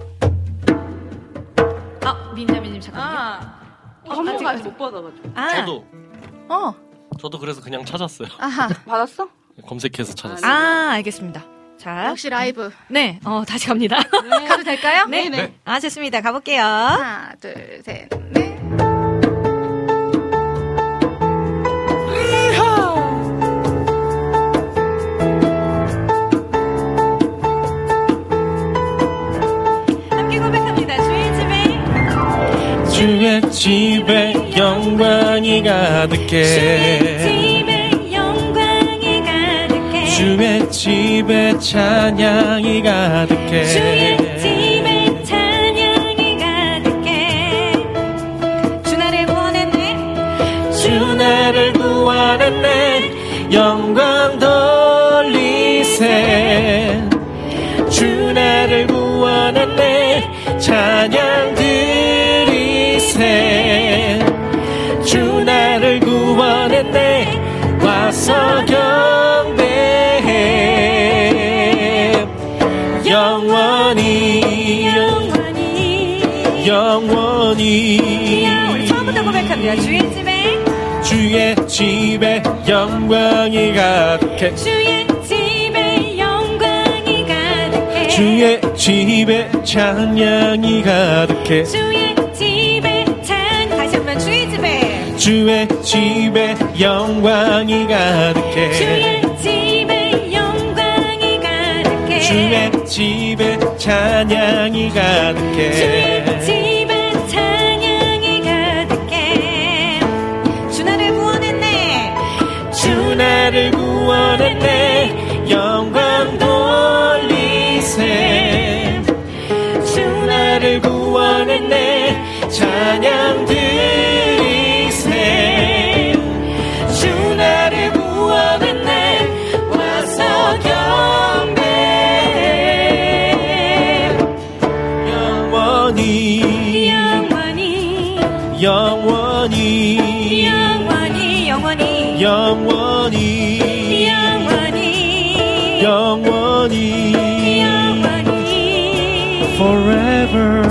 민자매님 잠깐만요. 선물가 아직 못 받아가지고. 저도 그래서 그냥 찾았어요. 아하. 받았어? 검색해서 찾았어요. 알겠습니다. 자. 역시 라이브. 네, 다시 갑니다. 가도 될까요? 네. 좋습니다. 가볼게요. 하나, 둘, 셋, 넷. 함께 고백합니다. 주의 집에. 주의 집에 영광이 가득해. 집에 영광이 가득해. 주의 집에 찬양이 가득해. 주의 집에 찬양이 가득해. 주 나를 구원했네. 주 나를 구원했네. 영광 돌리세. 주 나를 구원했네. 찬양 드리세 주 나를 구원했네 와서 경배해 영원히 우리 처음부터 고백합니다. 주의 집에 영광이 가득해 주의 집에 영광이 가득해 주의 집에 찬양이 가득해 주의 집에 다시 한번 주의 집에 영광이 가득해 주의 집에 영광이 가득해 주의 집에 찬양이 가득해 주의 집에 찬양이 가득해 주 나를 구원했네 주 나를 구원했네 영광 돌리세 주 나를 구원했네 찬양 드리세 주 나를 구원했네 와서 경배해 영원히 영원히 영원히 영원히 영원히 영원히 영원히 영원히 forever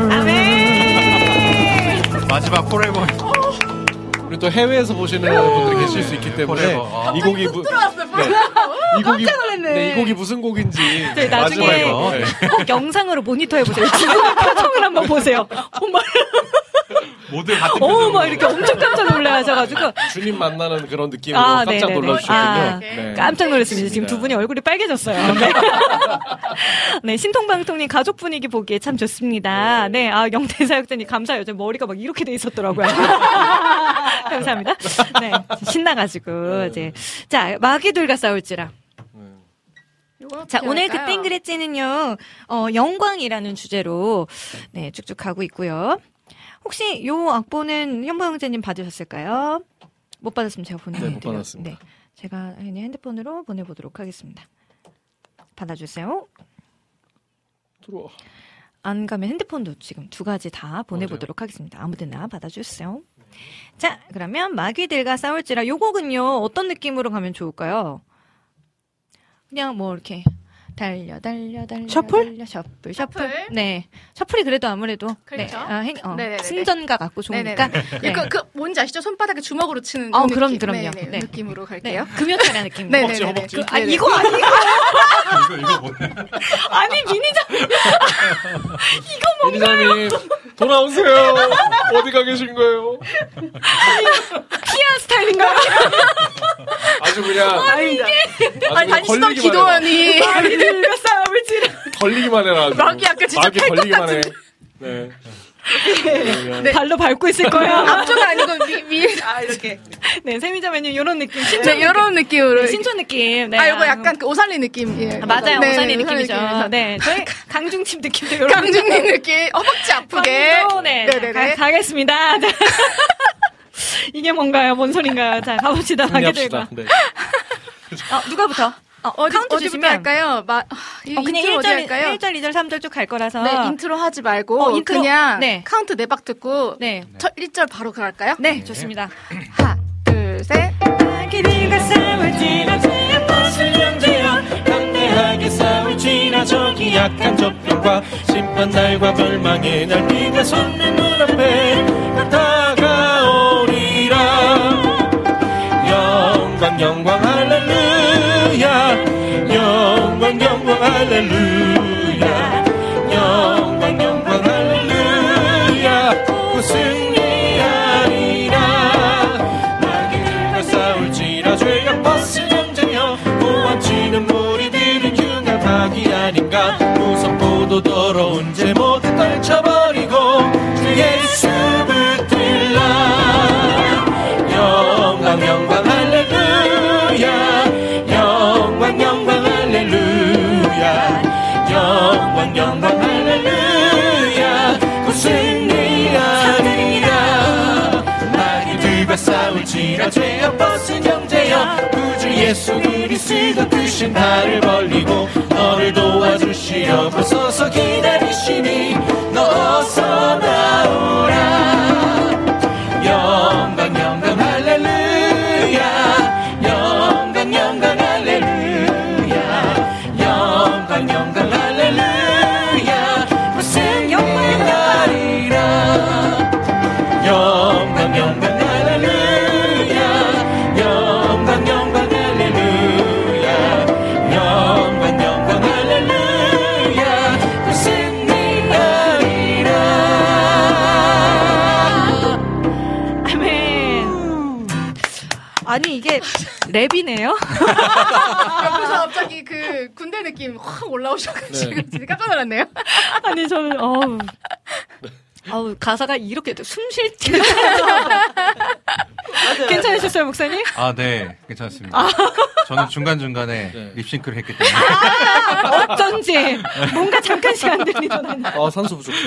마지막 포레버. 우리 또 해외에서 보시는 분들이 계실 수 있기 때문에 이 곡이 이 곡이 이 곡이 무슨 곡인지 네, 나중에 마지막에 꼭 영상으로 모니터 해보세요. 지금 표정을 한번 보세요. 모두 같은 표정으로. 막 이렇게 엄청 깜짝 놀라셔가지고 주님 만나는 그런 느낌으로 깜짝 놀라주셨군요. 네. 깜짝 놀랐습니다. 지금 두 분이 얼굴이 빨개졌어요. 네. 네, 신통방통님 가족 분위기 보기에 참 좋습니다. 네, 영대사역자님 감사해요. 저 머리가 막 이렇게 돼 있었더라고요. 감사합니다. 네, 신나가지고 이제 자 마귀들과 싸울지라. 자, 오늘 그땐 그랬지는요, 영광이라는 주제로, 네, 쭉쭉 가고 있고요. 혹시 요 악보는 현보 형제님 받으셨을까요? 못 받았으면 제가 보내드릴게요. 네, 못 받았습니다. 네, 제가 핸드폰으로 보내보도록 하겠습니다. 받아주세요. 들어와. 안 가면 핸드폰도 지금 두 가지 다 보내보도록 하겠습니다. 아무데나 받아주세요. 자, 그러면 마귀들과 싸울지라 요 곡은요, 어떤 느낌으로 가면 좋을까요? 그냥 뭐 이렇게 달려 셔플? 셔플. 네, 셔플이 그래도 아무래도 그렇죠. 네, 승전가 같고 좋으니까. 네. 그 뭔지 아시죠? 손바닥에 주먹으로 치는 그럼 네. 네. 느낌으로 갈게요. 네. 금연차라 느낌. 네. 허벅지. 이거 아니고. 이거 뭐야? 아니 미니장. 이거 뭔가요? 미니장님 돌아오세요. 어디 가 계신 거예요? 피아 스타일인가요? 아주 그냥 다니시던 기도원이 마귀들과 싸울지라. 걸리기만 해라. 마귀 아까 진짜 마귀 걸리기만 해. 네. 네. 발로 밟고 있을 거야. 앞쪽 아니고 위에서 이렇게. 네, 세미자매님 이런 느낌. 네, 이런 느낌으로. 네, 신촌 느낌. 네. 이거 약간 그 오살리 느낌이에요. 맞아요, 네, 오살리 느낌이죠. 네, 저희 강중침 느낌도 이런. 강중님 느낌. 허벅지 아프게. 네, 가겠습니다. 이게 뭔가요? 뭔 소린가요? 자, 가봅시다. 마귀들과. 네. 누가부터? 어디부터 할까요? 그냥 1절, 2절, 3절 쭉 갈 거라서. 네, 인트로 하지 말고 인트로? 그냥 네. 카운트 4박 듣고 네. 1절 바로 갈까요? 네, 좋습니다. 하나, 둘, 셋. 마귀들과 싸울지라 주의 벗을 영재여 담대하게 싸울지라 저기 약한 적병과 심판날과 멸망의 날 비가 솟는 눈앞에 다가오리라 영광 할렐루야 영광 할렐루야 영광 할렐루야 또 승리하리라 마귀들과 싸울지라 죄악 벗은 영재여 구원치는 무리들은 흉악하기 아닌가 무섭고도 더러운 죄 모두 떨쳐버리고 주 예수 붙들라 영광 할렐루야 영광 할렐루야 영광 할렐루야 곧 승리하리라 마귀들과 싸울지라 죄악 벗은 형제여 구주 예수 그리스도 그 신발을 벌리고 너를 도와주시려고 서서 기다리시니 너 아니 이게 랩이네요. 옆에서 갑자기 그 군대 느낌 확 올라오셔가지고 네. 진짜 깜짝 놀랐네요. 아니 저는 가사가 이렇게 숨 쉴 때. 괜찮으셨어요, 목사님? 아, 네. 괜찮습니다. 저는 중간중간에 네. 립싱크를 했기 때문에. 어쩐지 뭔가 잠깐씩 안 들리더니. 산소 부족.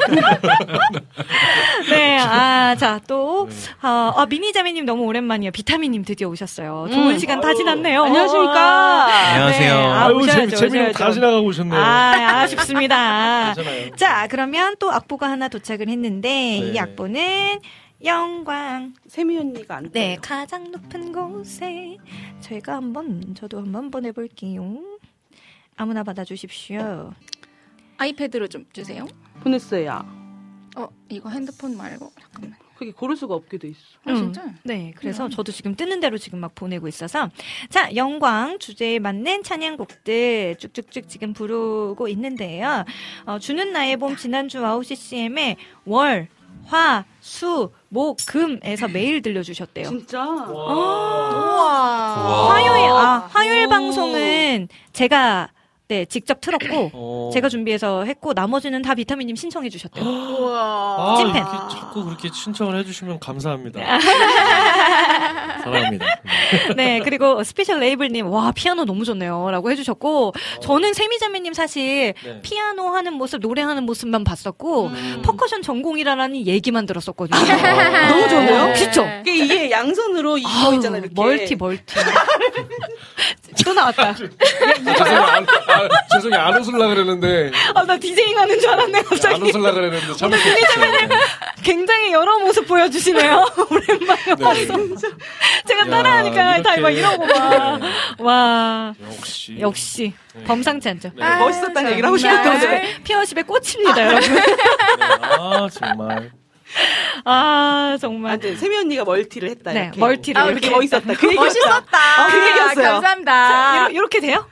네, 자, 또, 미니자매님 너무 오랜만이에요. 비타민님 드디어 오셨어요. 좋은 시간 다 지났네요. 안녕하십니까. 안녕하세요. 네, 오셔야죠, 재미는 다 지나가고 오셨네요. 아쉽습니다. 괜찮아요. 자, 그러면 또 악보가 하나 도착을 했는데, 네. 이 악보는 영광. 세미 언니가 안 네, 가장 높은 곳에 저도 한번 보내볼게요. 아무나 받아주십시오. 아이패드로 좀 주세요. 보냈어요. 이거 핸드폰 말고 잠깐만. 그게 고를 수가 없게 돼 있어. 진짜? 네, 그래서 저도 지금 뜨는 대로 지금 막 보내고 있어서 자, 영광 주제에 맞는 찬양곡들 쭉쭉쭉 지금 부르고 있는데요. 주는 나의 봄 지난주 와우 CCM에 월, 화, 수, 목, 금에서 매일 들려주셨대요. 진짜? 우와. 화요일 방송은 제가 직접 틀었고 제가 준비해서 했고 나머지는 다 비타민님 신청해 주셨대요. 우와. 찐팬. 자꾸 그렇게 신청을 해주시면 감사합니다. 사랑합니다. 네, 그리고 스페셜 레이블님, 와, 피아노 너무 좋네요. 라고 해주셨고, 저는 세미자매님 사실 피아노 하는 모습, 노래하는 모습만 봤었고, 퍼커션 전공이라는 얘기만 들었었거든요. 너무 좋네요. 그쵸? 이게 양손으로 이거 있잖아요. 이렇게. 멀티. 또 나왔다. 죄송해요. 안 웃으려고 그랬는데. 나 디제잉 하는 줄 알았네, 갑자기. 안 웃으려고 그랬는데. 참 굉장히 여러 모습 보여주시네요. 오랜만에 와서. 제가 따라하니까 다 막 이러고 막. 와. 역시. 범상치 않죠. 멋있었다는 얘기를 하고 싶었던 피어십의 꽃입니다, 여러분. 정말. 정말. 세미 언니가 멀티를 했다. 네, 이렇게. 멀티를. 이렇게 멋있었다. 그 얘기였다. 멋있었다. 그 얘기였어요. 감사합니다. 자, 이렇게 돼요?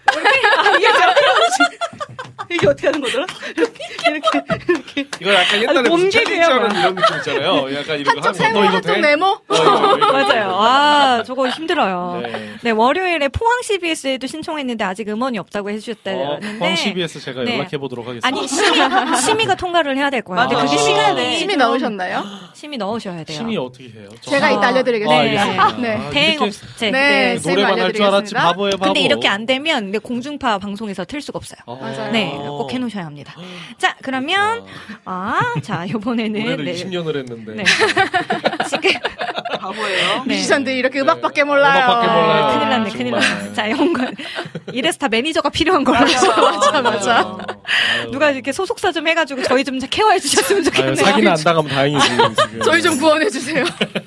이게 어떻게 하는 거더라? 이렇게. 이거 약간 옛날에 무슨 챌린지하는 이런 느낌 있잖아요. 약간 이거 한쪽 세모, 한쪽 네모. 맞아요. 저거 힘들어요. 네, 월요일에 포항 CBS에도 신청했는데 아직 음원이 없다고 해주셨다는데. 포항 CBS 제가 연락해보도록 하겠습니다. 아니, 심의가 통과를 해야 될 거예요. 맞아. 그게 시간이. 심의 넣으셨나요? 심의 넣으셔야 돼요. 심의 어떻게 해요? 제가 이따 알려드리겠습니다. 네. 대행업체. 네, 노래만 할 줄 알았지 바보예요, 바보. 근데 이렇게 안 되면 공중파 방송에서 틀 수가 없어요. 맞아요. 네, 꼭 해놓으셔야 합니다. 자, 그러면 자, 이번에는 노래를 20년을 했는데. 네. 지금 바보예요. 뮤지션들이 이렇게 음악밖에 몰라요. 음악밖에 몰라요. 큰일 났네. 자, 영관. 이래서 다 매니저가 필요한 거라서. 맞아. 누가 이렇게 소속사 좀 해가지고 저희 좀 케어해 주셨으면 좋겠네요. 사기는 안 당하면 다행이지. 지금. 저희 좀 구원해주세요.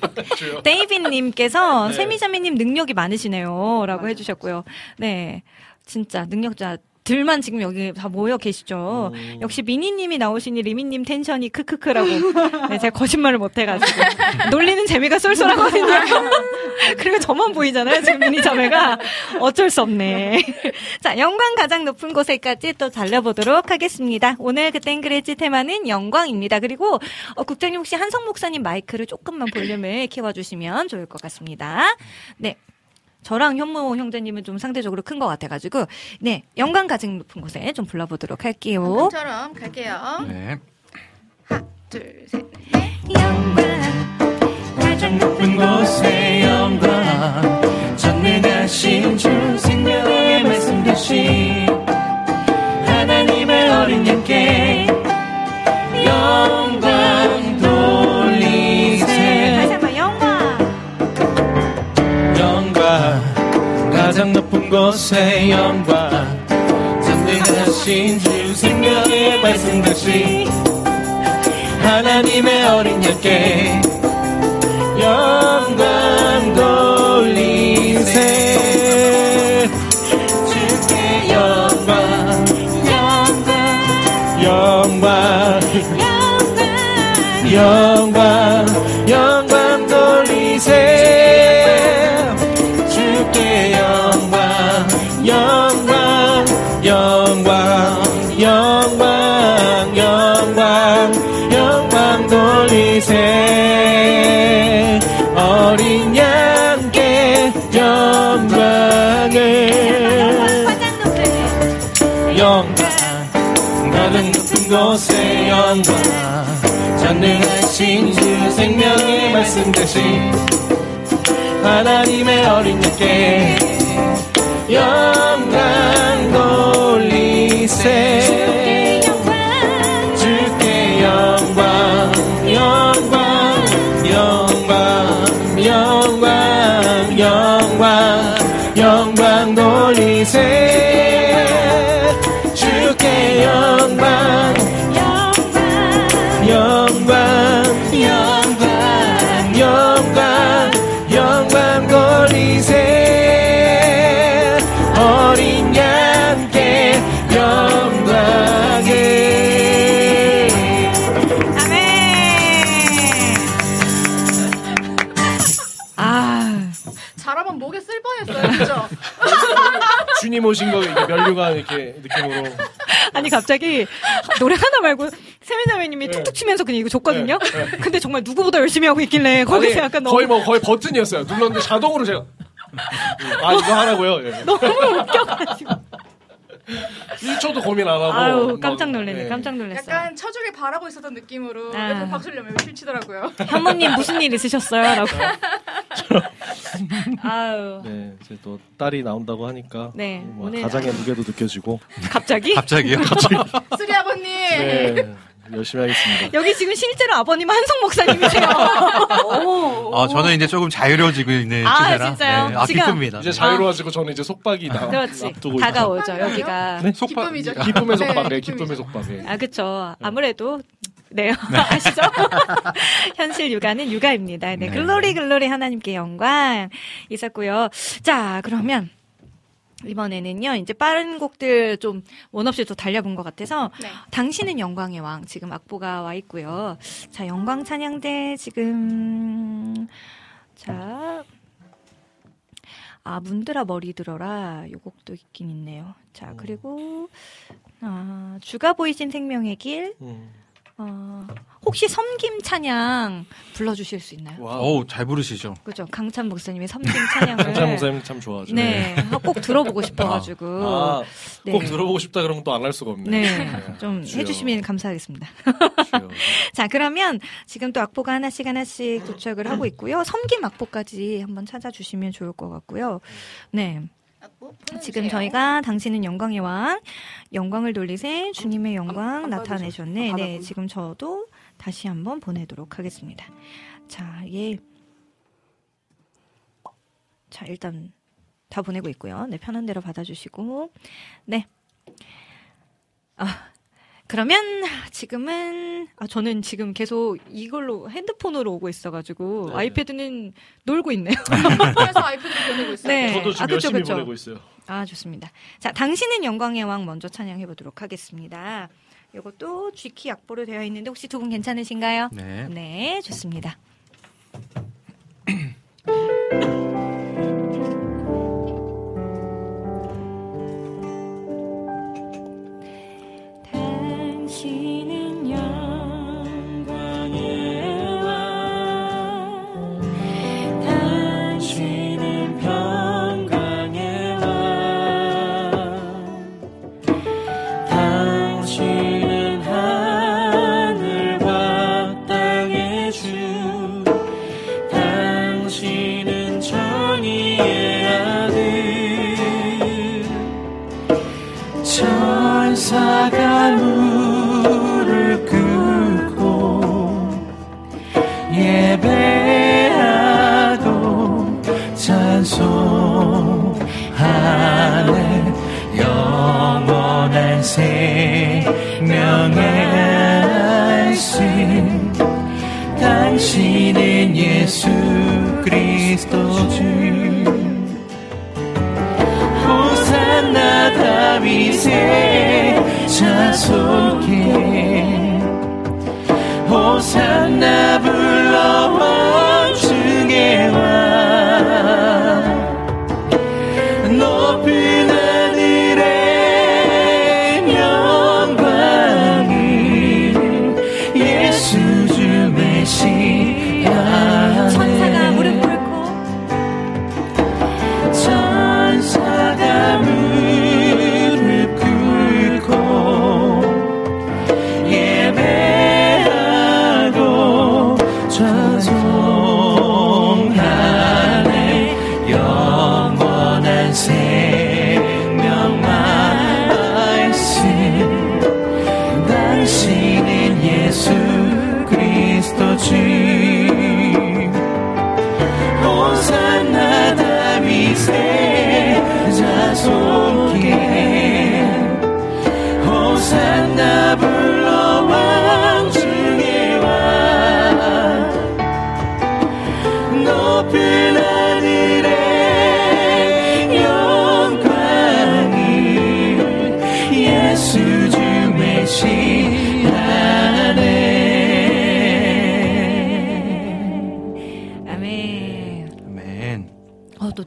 데이빗님께서 세미자매님 능력이 많으시네요. 라고 해주셨고요. 네. 진짜 능력자들만 지금 여기 다 모여 계시죠. 역시 미니님이 나오시니 리미님 텐션이 크크크라고. 네, 제가 거짓말을 못해가지고. 놀리는 재미가 쏠쏠하거든요. 그리고 저만 보이잖아요. 지금 미니자매가. 어쩔 수 없네. 자, 영광 가장 높은 곳에까지 또 달려보도록 하겠습니다. 오늘 그땐 그랬지 테마는 영광입니다. 그리고 국장님 혹시 한성 목사님 마이크를 조금만 볼륨을 키워주시면 좋을 것 같습니다. 네. 저랑 현무 형제님은 좀 상대적으로 큰 것 같아가지고 네, 영광 가장 높은 곳에 좀 불러보도록 할게요. 처럼 갈게요. 네. 하나, 둘, 셋, 넷. 영광 가장 높은 곳에 영광 전능하신 주 생명의 말씀 되신 하나님의 어린 양께 영광 돌리세. 다시 한번 영광 가장 높은 곳에 영광 전능하신 주 생명의 말씀 되신 하나님의 어린 양께 영광 돌리세. 주께 영광 영광 돌리세. 주께 영광 돌리세. 어린 양께 이곳의 영광 전능하신 주 생명의 말씀 대신 하나님의 어린 양께 영광 돌리세 주께 영광 영광 영광 영광 영광 영광 돌리세 주께 영광 영광 영광 영광 영광 돌리세 어린 양께 영광을 잘하면 목에 쓸 뻔했어요, 그죠? 주님 오신 거 이렇게 면류관 이렇게 느낌으로. 아니 갑자기 노래 하나 말고 세미자매님이 툭툭 치면서 그냥 이거 줬거든요. 근데 정말 누구보다 열심히 하고 있길래 거기서 약간 거의 거의 버튼이었어요. 눌렀는데 자동으로 제가 이거 하라고요. 예. 너무 웃겨가지고 1초도 고민 안 하고. 아유 깜짝 놀랐네. 깜짝 놀랐어요. 약간 쳐주길 바라고 있었던 느낌으로 옆에 박수를 열심히 치더라고요. 현모님 무슨 일 있으셨어요?라고. 아유. 네, 이제 또 딸이 나온다고 하니까 네, 오늘 가장의 무게도 느껴지고. 갑자기? 갑자기요? 갑자기. 수리 아버님. 네, 열심히 하겠습니다. 여기 지금 실제로 아버님 한성 목사님이세요. 저는 이제 조금 자유로워지고 있는 추세라. 진짜요? 네, 기쁩니다. 이제 자유로워지고 저는 이제 속박이 그렇지. 다가오죠. 여기가. 네? 기쁨이죠. 기쁨의 속박. 네, 기쁨의 속박. 아, 그쵸. 아무래도 네. 아시죠? 현실 육아는 육아입니다. 네. 글로리 글로리 하나님께 영광 있었고요. 자, 그러면 이번에는요, 이제 빠른 곡들 좀 원 없이 또 달려본 것 같아서 당신은 영광의 왕 지금 악보가 와 있고요. 자, 영광 찬양대 지금 문드라 머리 들어라 요 곡도 있긴 있네요. 자, 그리고 주가 보이신 생명의 길 혹시 섬김 찬양 불러주실 수 있나요? 오, 잘 부르시죠. 그죠. 강찬 목사님의 섬김 찬양을. 강찬 목사님 참 좋아하죠. 네. 꼭 들어보고 싶어가지고. 네. 꼭 들어보고 싶다 그러면 또 안 할 수가 없네요. 네. 좀 해주시면 감사하겠습니다. 자, 그러면 지금 또 악보가 하나씩 도착을 하고 있고요. 섬김 악보까지 한번 찾아주시면 좋을 것 같고요. 네. 지금 저희가 당신은 영광의 왕, 영광을 돌리세, 주님의 영광 나타내셨네. 네, 지금 저도 다시 한번 보내도록 하겠습니다. 자, 자, 일단 다 보내고 있고요. 네, 편한 대로 받아주시고. 네. 그러면 지금은 저는 지금 계속 이걸로 핸드폰으로 오고 있어가지고 네. 아이패드는 놀고 있네요. 그래서 아이패드로 보내고 있어요. 네. 저도 지금 열심히 보내고 있어요. 좋습니다. 자, 당신은 영광의 왕 먼저 찬양해 보도록 하겠습니다. 이것도 G키 악보로 되어 있는데 혹시 두 분 괜찮으신가요? 네. 네, 좋습니다. 당신은 영광의 왕, 당신은 평강의 왕, 당신은 하늘과 땅의 주, 당신은 정의의 아들, 천사가 무릎 꿇고 예배하고 찬송하네. 영원한 생명의 말씀, 당신은 예수 그리스도 주. 호산나 다윗의 자손께, 호산나 불러 왕중의 왕, 높은 하늘의 영광을 예수 주 메시아네. 천사가 무릎 꿇고, 천사가 무릎 꿇고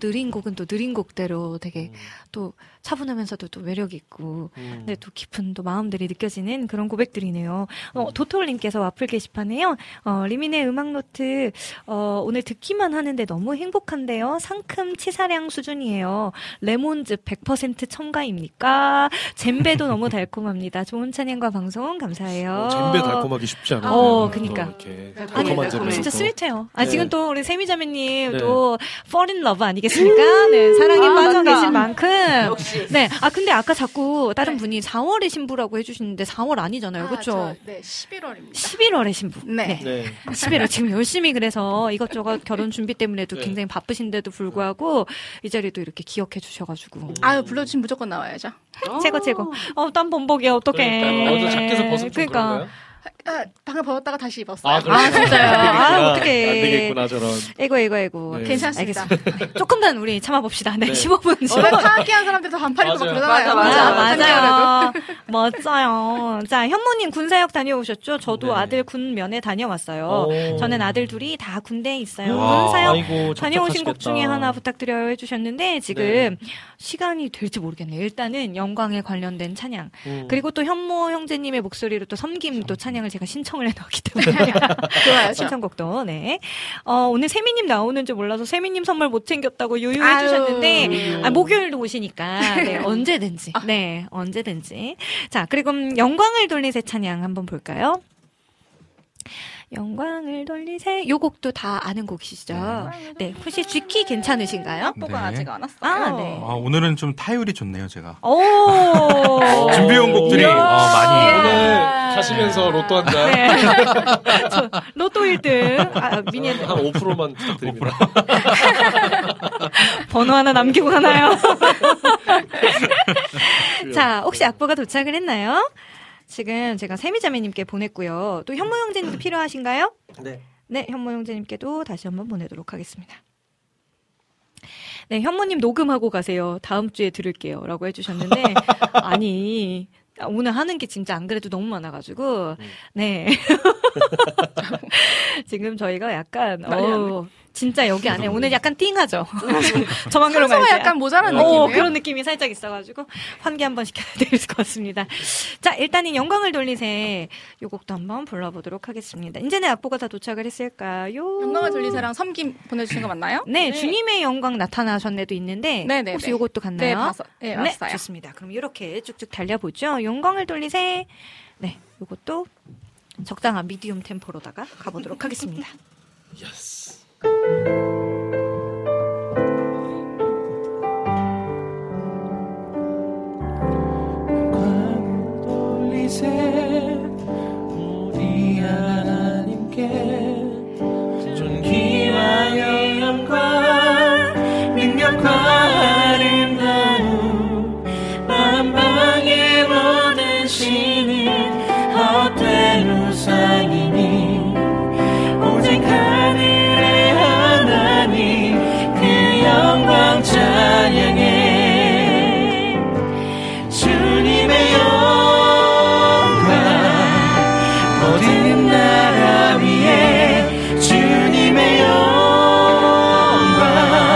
느린 곡은 또 느린 곡대로 되게 또 차분하면서도 또 매력이 있고, 근데 또 깊은 또 마음들이 느껴지는 그런 고백들이네요. 도토올님께서 와플 게시판에요. 리민의 음악노트, 오늘 듣기만 하는데 너무 행복한데요. 상큼 치사량 수준이에요. 레몬즙 100% 첨가입니까? 잼배도 너무 달콤합니다. 좋은 찬양과 방송 감사해요. 잼배 달콤하기 쉽지 않아요. 그니까. 달콤한 잼배. 진짜 스윗해요. 지금 또 우리 세미자매님 또 fall in love 아니겠습니까? 네, 사랑에 빠져 계신 만큼. 역시. 네. 근데 아까 자꾸 다른 분이 4월의 신부라고 해주시는데 4월 아니잖아요. 그렇죠? 네, 11월입니다. 11월의 신부. 네. 11월 지금 열심히 그래서 이것저것 결혼 준비 때문에도 굉장히 바쁘신데도 불구하고 이 자리도 이렇게 기억해 주셔가지고. 불러주시면 무조건 나와야죠. 최고. 딴 범벅이야 어떡해. 어제 자켓을 벗으면 좀 그러니까. 그런가요? 방금 벗었다가 다시 입었어요. 진짜요? 어떡해. 안 되겠구나, 저런. 아이고. 네. 괜찮습니다. 알겠습니다. 조금만 우리 참아봅시다. 네, 15분. 원래 타악기한 사람들도 반팔 입고 막 그러잖아요. 맞아요. 멋져요. 자, 현모님 군사역 다녀오셨죠? 저도 아들 군면에 다녀왔어요. 저는 아들 둘이 다 군대에 있어요. 군사역 다녀오신 곡 중에 하나 부탁드려요 해주셨는데 지금 시간이 될지 모르겠네요. 일단은 영광에 관련된 찬양. 그리고 또 현모 형제님의 목소리로 또 섬김 또 찬양을 제가 신청을 해놓았기 때문에 좋아요. 신청곡도. 네. 오늘 세미님 나오는 줄 몰라서 세미님 선물 못 챙겼다고 유유해주셨는데 목요일도 오시니까 네, 언제든지. 네, 언제든지. 자, 그리고 영광을 돌리세 찬양 한번 볼까요? 영광을 돌리세. 요 곡도 다 아는 곡이시죠? 네. 혹시 쥐키 괜찮으신가요? 악보가 아직 안 왔어요. 네. 오늘은 좀 타율이 좋네요, 제가. 준비해온 곡들이 많이. 오늘 가시면서 로또 한 잔. 네. 저 로또 1등. 미니 한 5%만 부탁드립니다. 번호 하나 남기고 가나요? 자, 혹시 악보가 도착을 했나요? 지금 제가 세미자매님께 보냈고요. 또 현모 형제님도 필요하신가요? 네, 현모 형제님께도 다시 한번 보내도록 하겠습니다. 네, 현모님 녹음하고 가세요. 다음 주에 들을게요. 라고 해주셨는데, 아니, 오늘 하는 게 진짜 안 그래도 너무 많아가지고, 네. 지금 저희가 약간, 진짜 여기 안에 오늘 약간 띵하죠. 저만 그런 거 아니에요? 약간 모자란 느낌이에요? 그런 느낌이 살짝 있어가지고 환기 한번 시켜야 될 것 같습니다. 자, 일단은 영광을 돌리세 요 곡도 한번 불러보도록 하겠습니다. 이제는 악보가 다 도착을 했을까요? 영광을 돌리세랑 섬김 보내주신 거 맞나요? 네, 주님의 영광 나타나셨네도 있는데 혹시 요것도 갔나요? 네, 맞아요. 좋습니다. 그럼 이렇게 쭉쭉 달려보죠. 영광을 돌리세. 네, 요것도 적당한 미디움 템포로다가 가보도록 하겠습니다. 예스. 영광을 돌리세 우리 하나님께 존귀와 영광 능력과 아름다움 만방의 모든 신은 헛된 우상이니 오직 하늘의 하나님 그 영광 찬양해 주님의 영광 모든 나라 위에 주님의 영광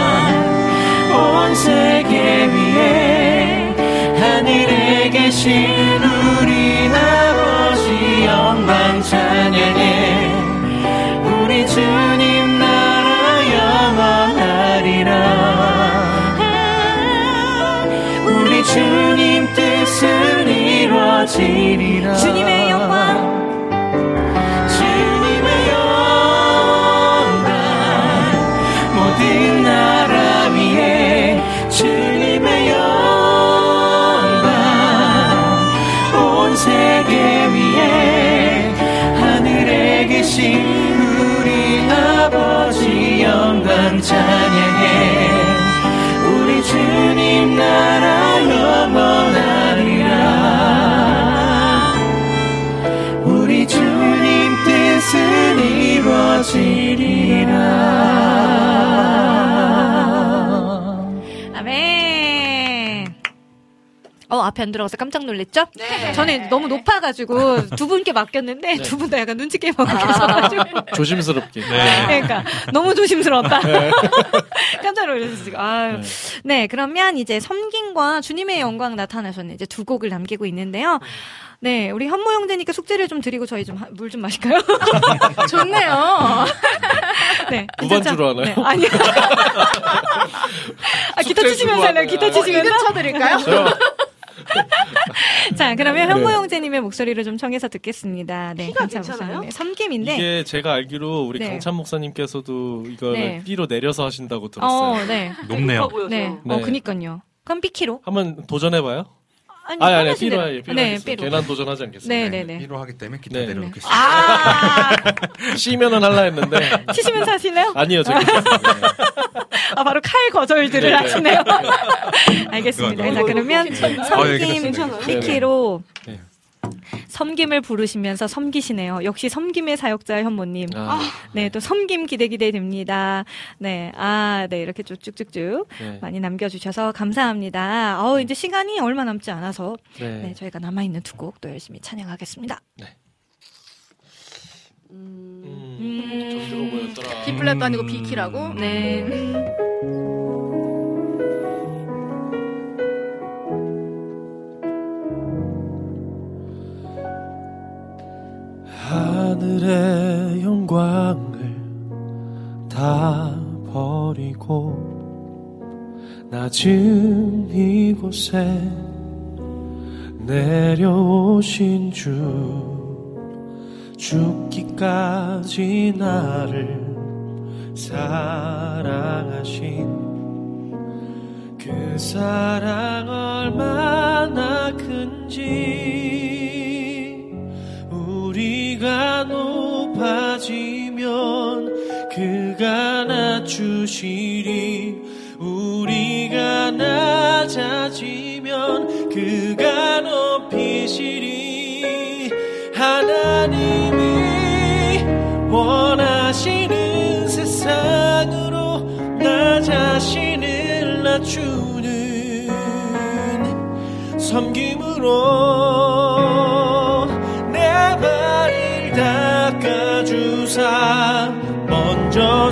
온 세계 위에 하늘에 계신 우리 아버지 영광 찬양해 우리 주님 나라 영원하리라 우리 주님 뜻은 이루어지리라 주님의 영광 주님의 영광 모든 나라 위에 주님의 영광 온 세계 위에 하늘에 계신 우리 아버지 영광 찬양해 우리 주님 나라 영원하리라 우리 주님 뜻은 이루어지리라 아멘. 앞에 안 들어가서 깜짝 놀랐죠? 네. 저는 너무 높아가지고 두 분께 맡겼는데 두 분 다 약간 눈치 게임하고 계셔가지고 조심스럽게. 그러니까 너무 조심스럽다. 깜짝 놀랐어요 지금. 아유. 네, 그러면 이제 섬김과 주님의 영광 나타나셨네. 이제 두 곡을 남기고 있는데요. 네, 우리 현모 형제니까 숙제를 좀 드리고 저희 좀 물 좀 마실까요? 좋네요. 네, 무반주로 하나요? 네, 아니요. 기타 치시면서 하나요? 기타 치시면서? 이거 쳐드릴까요? 자, 그러면 현모 형제님의 목소리를 좀 청해서 듣겠습니다. 네, 키가 괜찮아요? 섬김인데 이게 제가 알기로 우리 네. 강찬 목사님께서도 이거를 네. B로 내려서 하신다고 들었어요. 네. 높네요. 네. 그니까요. 그럼 B키로? 한번 도전해봐요. 아니, B로 하시대로. 네, 네, B로. 괜한 도전하지 않겠습니다. 네. B로 하기 때문에 기타 네. 내려놓겠습니다. C면은 할라 했는데. 치시면서 하시나요? 아니요, 제가. 바로 칼 거절들을 하시네요. 알겠습니다. 자, 그러면 섬김 B키로 섬김을 부르시면서 섬기시네요. 역시 섬김의 사역자 현모님. 네, 또 섬김 기대 됩니다. 네, 네, 이렇게 쭉쭉쭉쭉 많이 남겨주셔서 감사합니다. 이제 시간이 얼마 남지 않아서 네, 저희가 남아있는 두 곡 또 열심히 찬양하겠습니다. 네. 좀 들어 보였더라. B 플랫도 아니고 B 키라고? 네. 하늘의 영광을 다 버리고 낮은 이곳에 내려오신 주 죽기까지 나를 사랑하신 그 사랑 얼마나 큰지 우리가 높아지면 그가 낮추시리 우리가 낮아지면 그가 높이시리 하나님이 원하시는 세상으로 나 자신을 낮추는 섬김으로 내 발을 닦아주사 먼저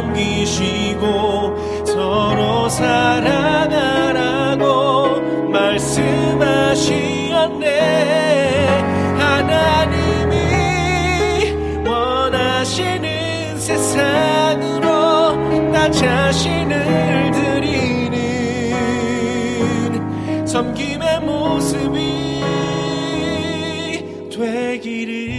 섬기시고 서로 사랑하라고 말씀하시었네 하나님이 원하시는 세상으로 나 자신을 드리는 섬김의 모습이 되기를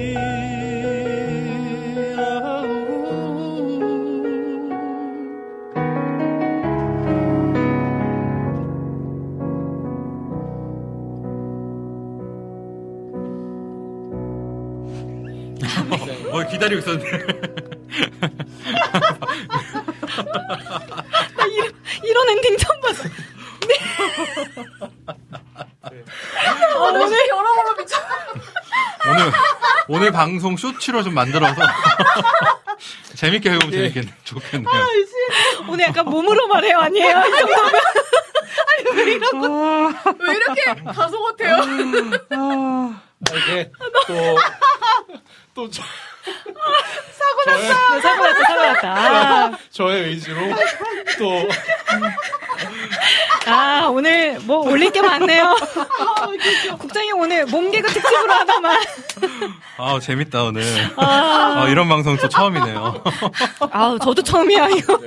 기다리고 있었는데. 나 이런 엔딩 처음 봤어. 네. 오늘 여러모로 미쳐. 오늘 방송 쇼츠로 좀 만들어서 재밌게 해보면 좋겠네요. 오늘 약간 몸으로 말해요, 아니에요? 이 정도면. 아니, 왜 이러고. 왜 이렇게 가속 같아요? 이게 또 사고 났어요. 사고 났다. 저의 의지로 또 오늘 뭐 올릴 게 많네요. 국장님 오늘 몸개그 특집으로 하다만. 재밌다 오늘. 이런 방송 또 처음이네요. 저도 처음이야 이거.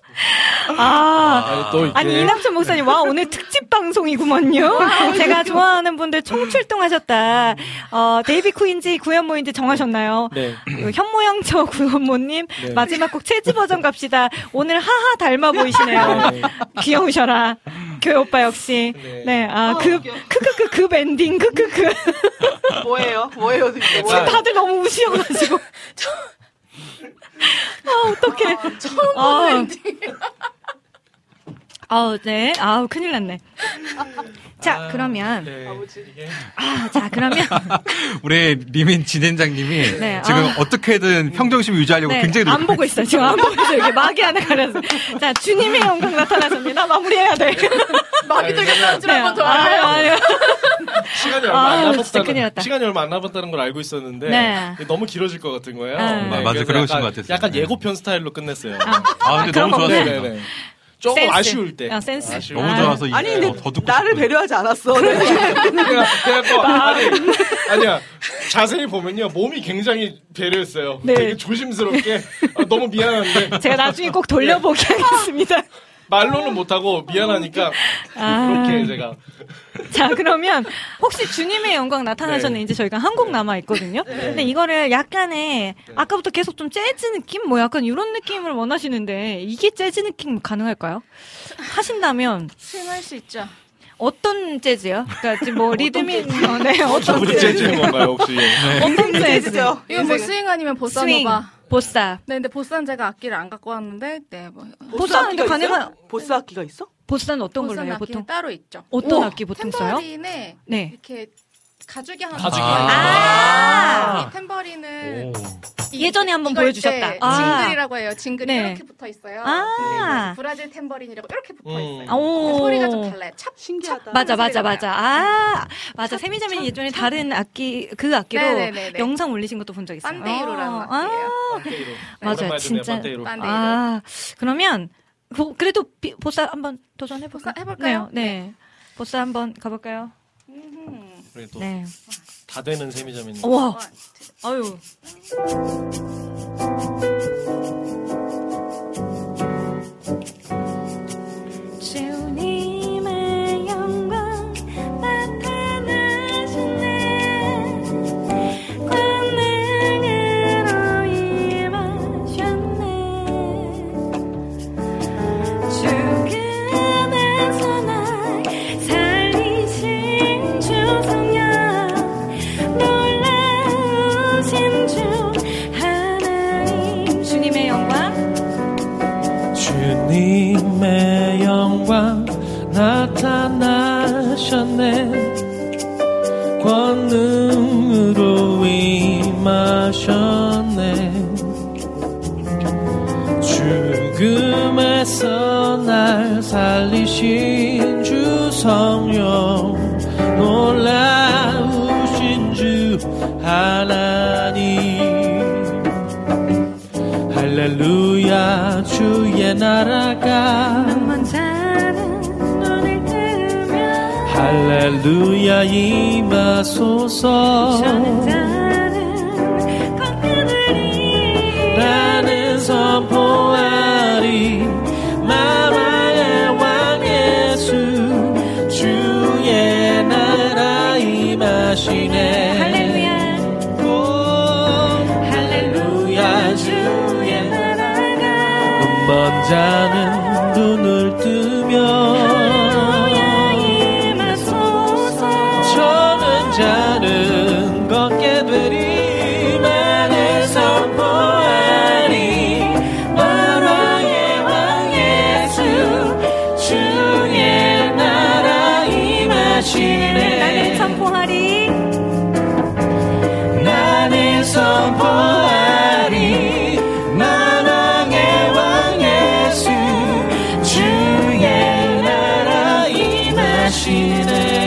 또 이게 아니 이낙준 목사님 오늘 특집 방송이구먼요. 제가 좋아하는 분들 총출동하셨다. 데이비 쿠인지 구현모인지 정하셨나요? 네. 현모양처 구현모님 마지막 곡 체지 버전 갑시다. 오늘 하하 닮아 보이시네요. 귀여우셔라. 교회 오빠 역시. 네. 급 엔딩 크크크. 뭐예요 지금 다들 너무 우시여가지고. 어떡해. 처음 보는 엔딩. 네. 큰일 났네. 자, 그러면. 네. 자, 그러면. 우리 리민 진행장님이 네, 지금 어떻게든 평정심 유지하려고 네, 굉장히 안 보고 있어요. 지금 안 보고 있어요. 이게 마귀 안에 가려서. 자, 주님의 영광 나타나십니다. 마무리해야 돼. 마귀 들게 편지를 한번 더 아유, 알아요. 시간이 얼마 안 남았다는 났다. 시간이 얼마 안 남았다는 걸 알고 있었는데 네. 너무 길어질 것 같은 거예요. 맞아, 그러신 것 같았어요. 약간 예고편 스타일로 끝냈어요. 근데 너무 좋았어요. 네네네. 조금 센스. 아쉬울 때. 센스. 너무 좋아서 아니 근데 더 듣고 나를 배려하지 않았어. 아니야. 자세히 보면요. 몸이 굉장히 배려했어요. 네. 되게 조심스럽게. 너무 미안한데. 제가 나중에 꼭 돌려보게 하겠습니다. 말로는 못하고 미안하니까 그렇게 제가. 자, 그러면 혹시 주님의 영광 나타나셨는 이제 저희가 한 곡 남아 있거든요. 근데 이거를 약간의 아까부터 계속 좀 재즈 느낌 뭐 약간 이런 느낌을 원하시는데 이게 재즈 느낌 가능할까요? 하신다면 수행할 수 있죠. 어떤 재즈요? 그러니까 지금 뭐 리듬이 네, 어떤 우리 재즈인 건가요, 혹시? 네. 어떤 재즈죠? 이거 뭐 스윙 아니면 보사노바. 보사. 네, 근데 보사는 제가 악기를 안 갖고 왔는데, 네, 뭐. 보사는 가능한 보사 악기가 있어? 보사는 어떤 걸로 해요, 보통? 따로 있죠. 어떤 악기 보통 써요? 템버린에 네. 이렇게 가죽이 하나. 가죽이. 이 템버린은 예전에 한번 보여주셨다. 징글이라고 해요. 징글이 네. 이렇게 붙어 있어요. 근데 브라질 템버린이라고 이렇게 붙어 있어요. 오. 소리가 좀 달라요. 찹 신기하다. 맞아. 맞아. 세미자매는 예전에 다른 악기, 그 악기로 네네네네. 영상 올리신 것도 본 적 있어요. 반데이로라는 악기예요. 맞아요. 진짜. 반데이로. 그러면, 그래도 보사 한번 도전해볼까요? 해볼까요? 네. 보사 한번 가볼까요? 우리 또 네. 다 되는 세미자매님. 와. 아유. 주님의 영광 나타나시네 권능으로 임하셨네 죽음에서 날 살리신 주 성령 놀라우신 주 하나님 주님의 영광 주님의 영광 나타나셨네 권능으로 임하셨네 죽음에서 날 살리신 주 성령 놀라우신 주 하나님 할렐루야 주의 나라가 눈을 뜨면 할렐루야 임하소서 나는 선포하리 만왕의 왕 예수 주의 나라 임하시네 할렐루야 주의 나라가 눈먼 자는 눈을 뜨면 저는 자는 걷게 되리 만을 선포하리 만왕의 왕 예수 주의 나라 임하시네 나는 선포하리 만왕의 왕 예수 주의 나라 임하시네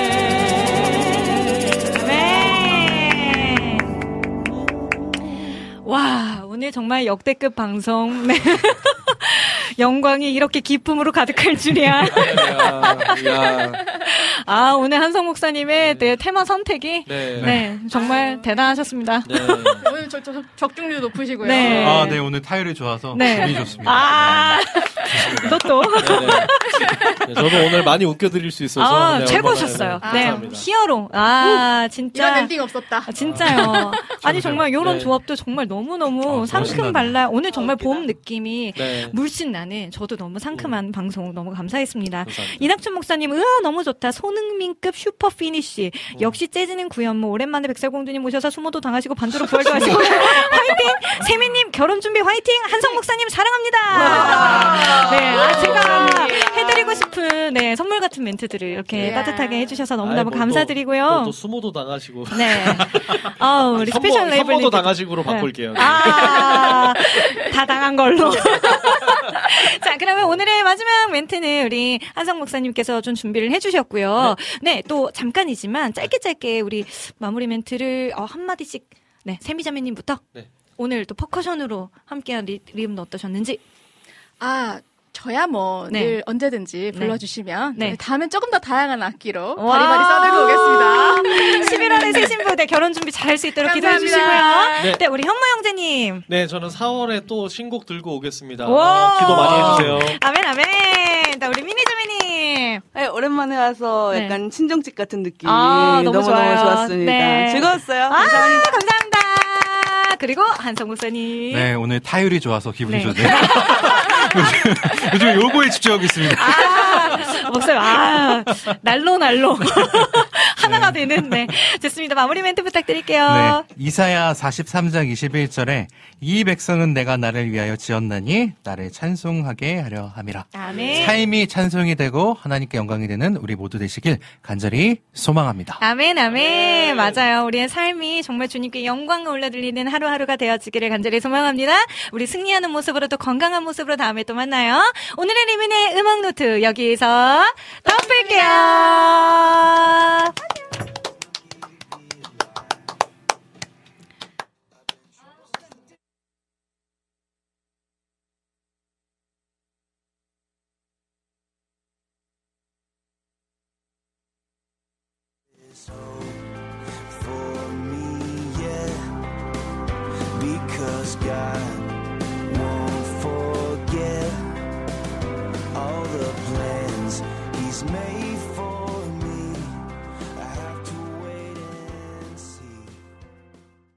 와, 오늘 정말 역대급 방송. 네. 영광이 이렇게 기쁨으로 가득할 줄이야. 아, 오늘 한성 목사님의 네, 테마 선택이 네, 정말 대단하셨습니다. 오늘 적중률 높으시고요. 네. 네, 오늘 타율이 좋아서 네. 기분이 좋습니다. 이것도. 네, 저도 오늘 많이 웃겨드릴 수 있어서 네, 최고셨어요. 네, 감사합니다. 히어로. 진짜. 이런 엔딩 없었다. 진짜요. 아니 정말 이런 조합도 정말 너무너무 상큼 신나네. 발랄. 오늘 정말 봄 느낌이 네. 물씬 나는 저도 너무 상큼한 방송 너무 감사했습니다. 감사합니다. 이낙춘 목사님, 너무 좋다. 손흥민급 슈퍼 피니쉬. 역시 재즈는 구현모. 오랜만에 백설공주님 모셔서 수모도 당하시고 반주로 부활도 하시고. 화이팅! 세미님 결혼 준비 화이팅! 한성 목사님 사랑합니다. 네, 제가 해드리고 싶은 네, 선물 같은 멘트들을 이렇게 따뜻하게 해주셔서 너무너무 뭐 감사드리고요. 또 수모도 당하시고. 네. 우리 스페셜 레이블. 선모도 당하식으로 바꿀게요. 다 당한 걸로. 자, 그러면 오늘의 마지막 멘트는 우리 한성 목사님께서 좀 준비를 해주셨고요. 네, 또 잠깐이지만 짧게 우리 마무리 멘트를 한마디씩, 네, 세미자매님부터. 네. 오늘 또 퍼커션으로 함께한 리음은 어떠셨는지? 저야 뭐 네. 늘 언제든지 불러주시면 네. 다음엔 조금 더 다양한 악기로 바리바리 써들고 오겠습니다. 11월에 새 신부 네, 결혼 준비 잘할 수 있도록 기도해 감사합니다. 주시고요. 네, 우리 현모 형제님. 네, 저는 4월에 또 신곡 들고 오겠습니다. 와. 기도 많이 해주세요. 아멘, 아멘. 자, 우리 미니자매님. 네, 오랜만에 와서 약간 친정집 같은 느낌. 너무 너무너무 좋았습니다. 네. 즐거웠어요. 감사합니다. 감사합니다. 그리고 한성 목사님. 네, 오늘 타율이 좋아서 기분이 좋네요. 요즘 요거에 집중하고 있습니다. 목사님, 날로. 하나가 되는, 네. 좋습니다. 마무리 멘트 부탁드릴게요. 네, 이사야 43장 21절에 이 백성은 내가 나를 위하여 지었나니 나를 찬송하게 하려 함이라. 아멘. 삶이 찬송이 되고 하나님께 영광이 되는 우리 모두 되시길 간절히 소망합니다. 아멘, 아멘. 맞아요. 우리의 삶이 정말 주님께 영광을 올려드리는 하루하루가 되어지기를 간절히 소망합니다. 우리 승리하는 모습으로 또 건강한 모습으로 다음에 또 만나요. 오늘의 리민의 음악노트 여기서 덮을게요. For me, yeah, because God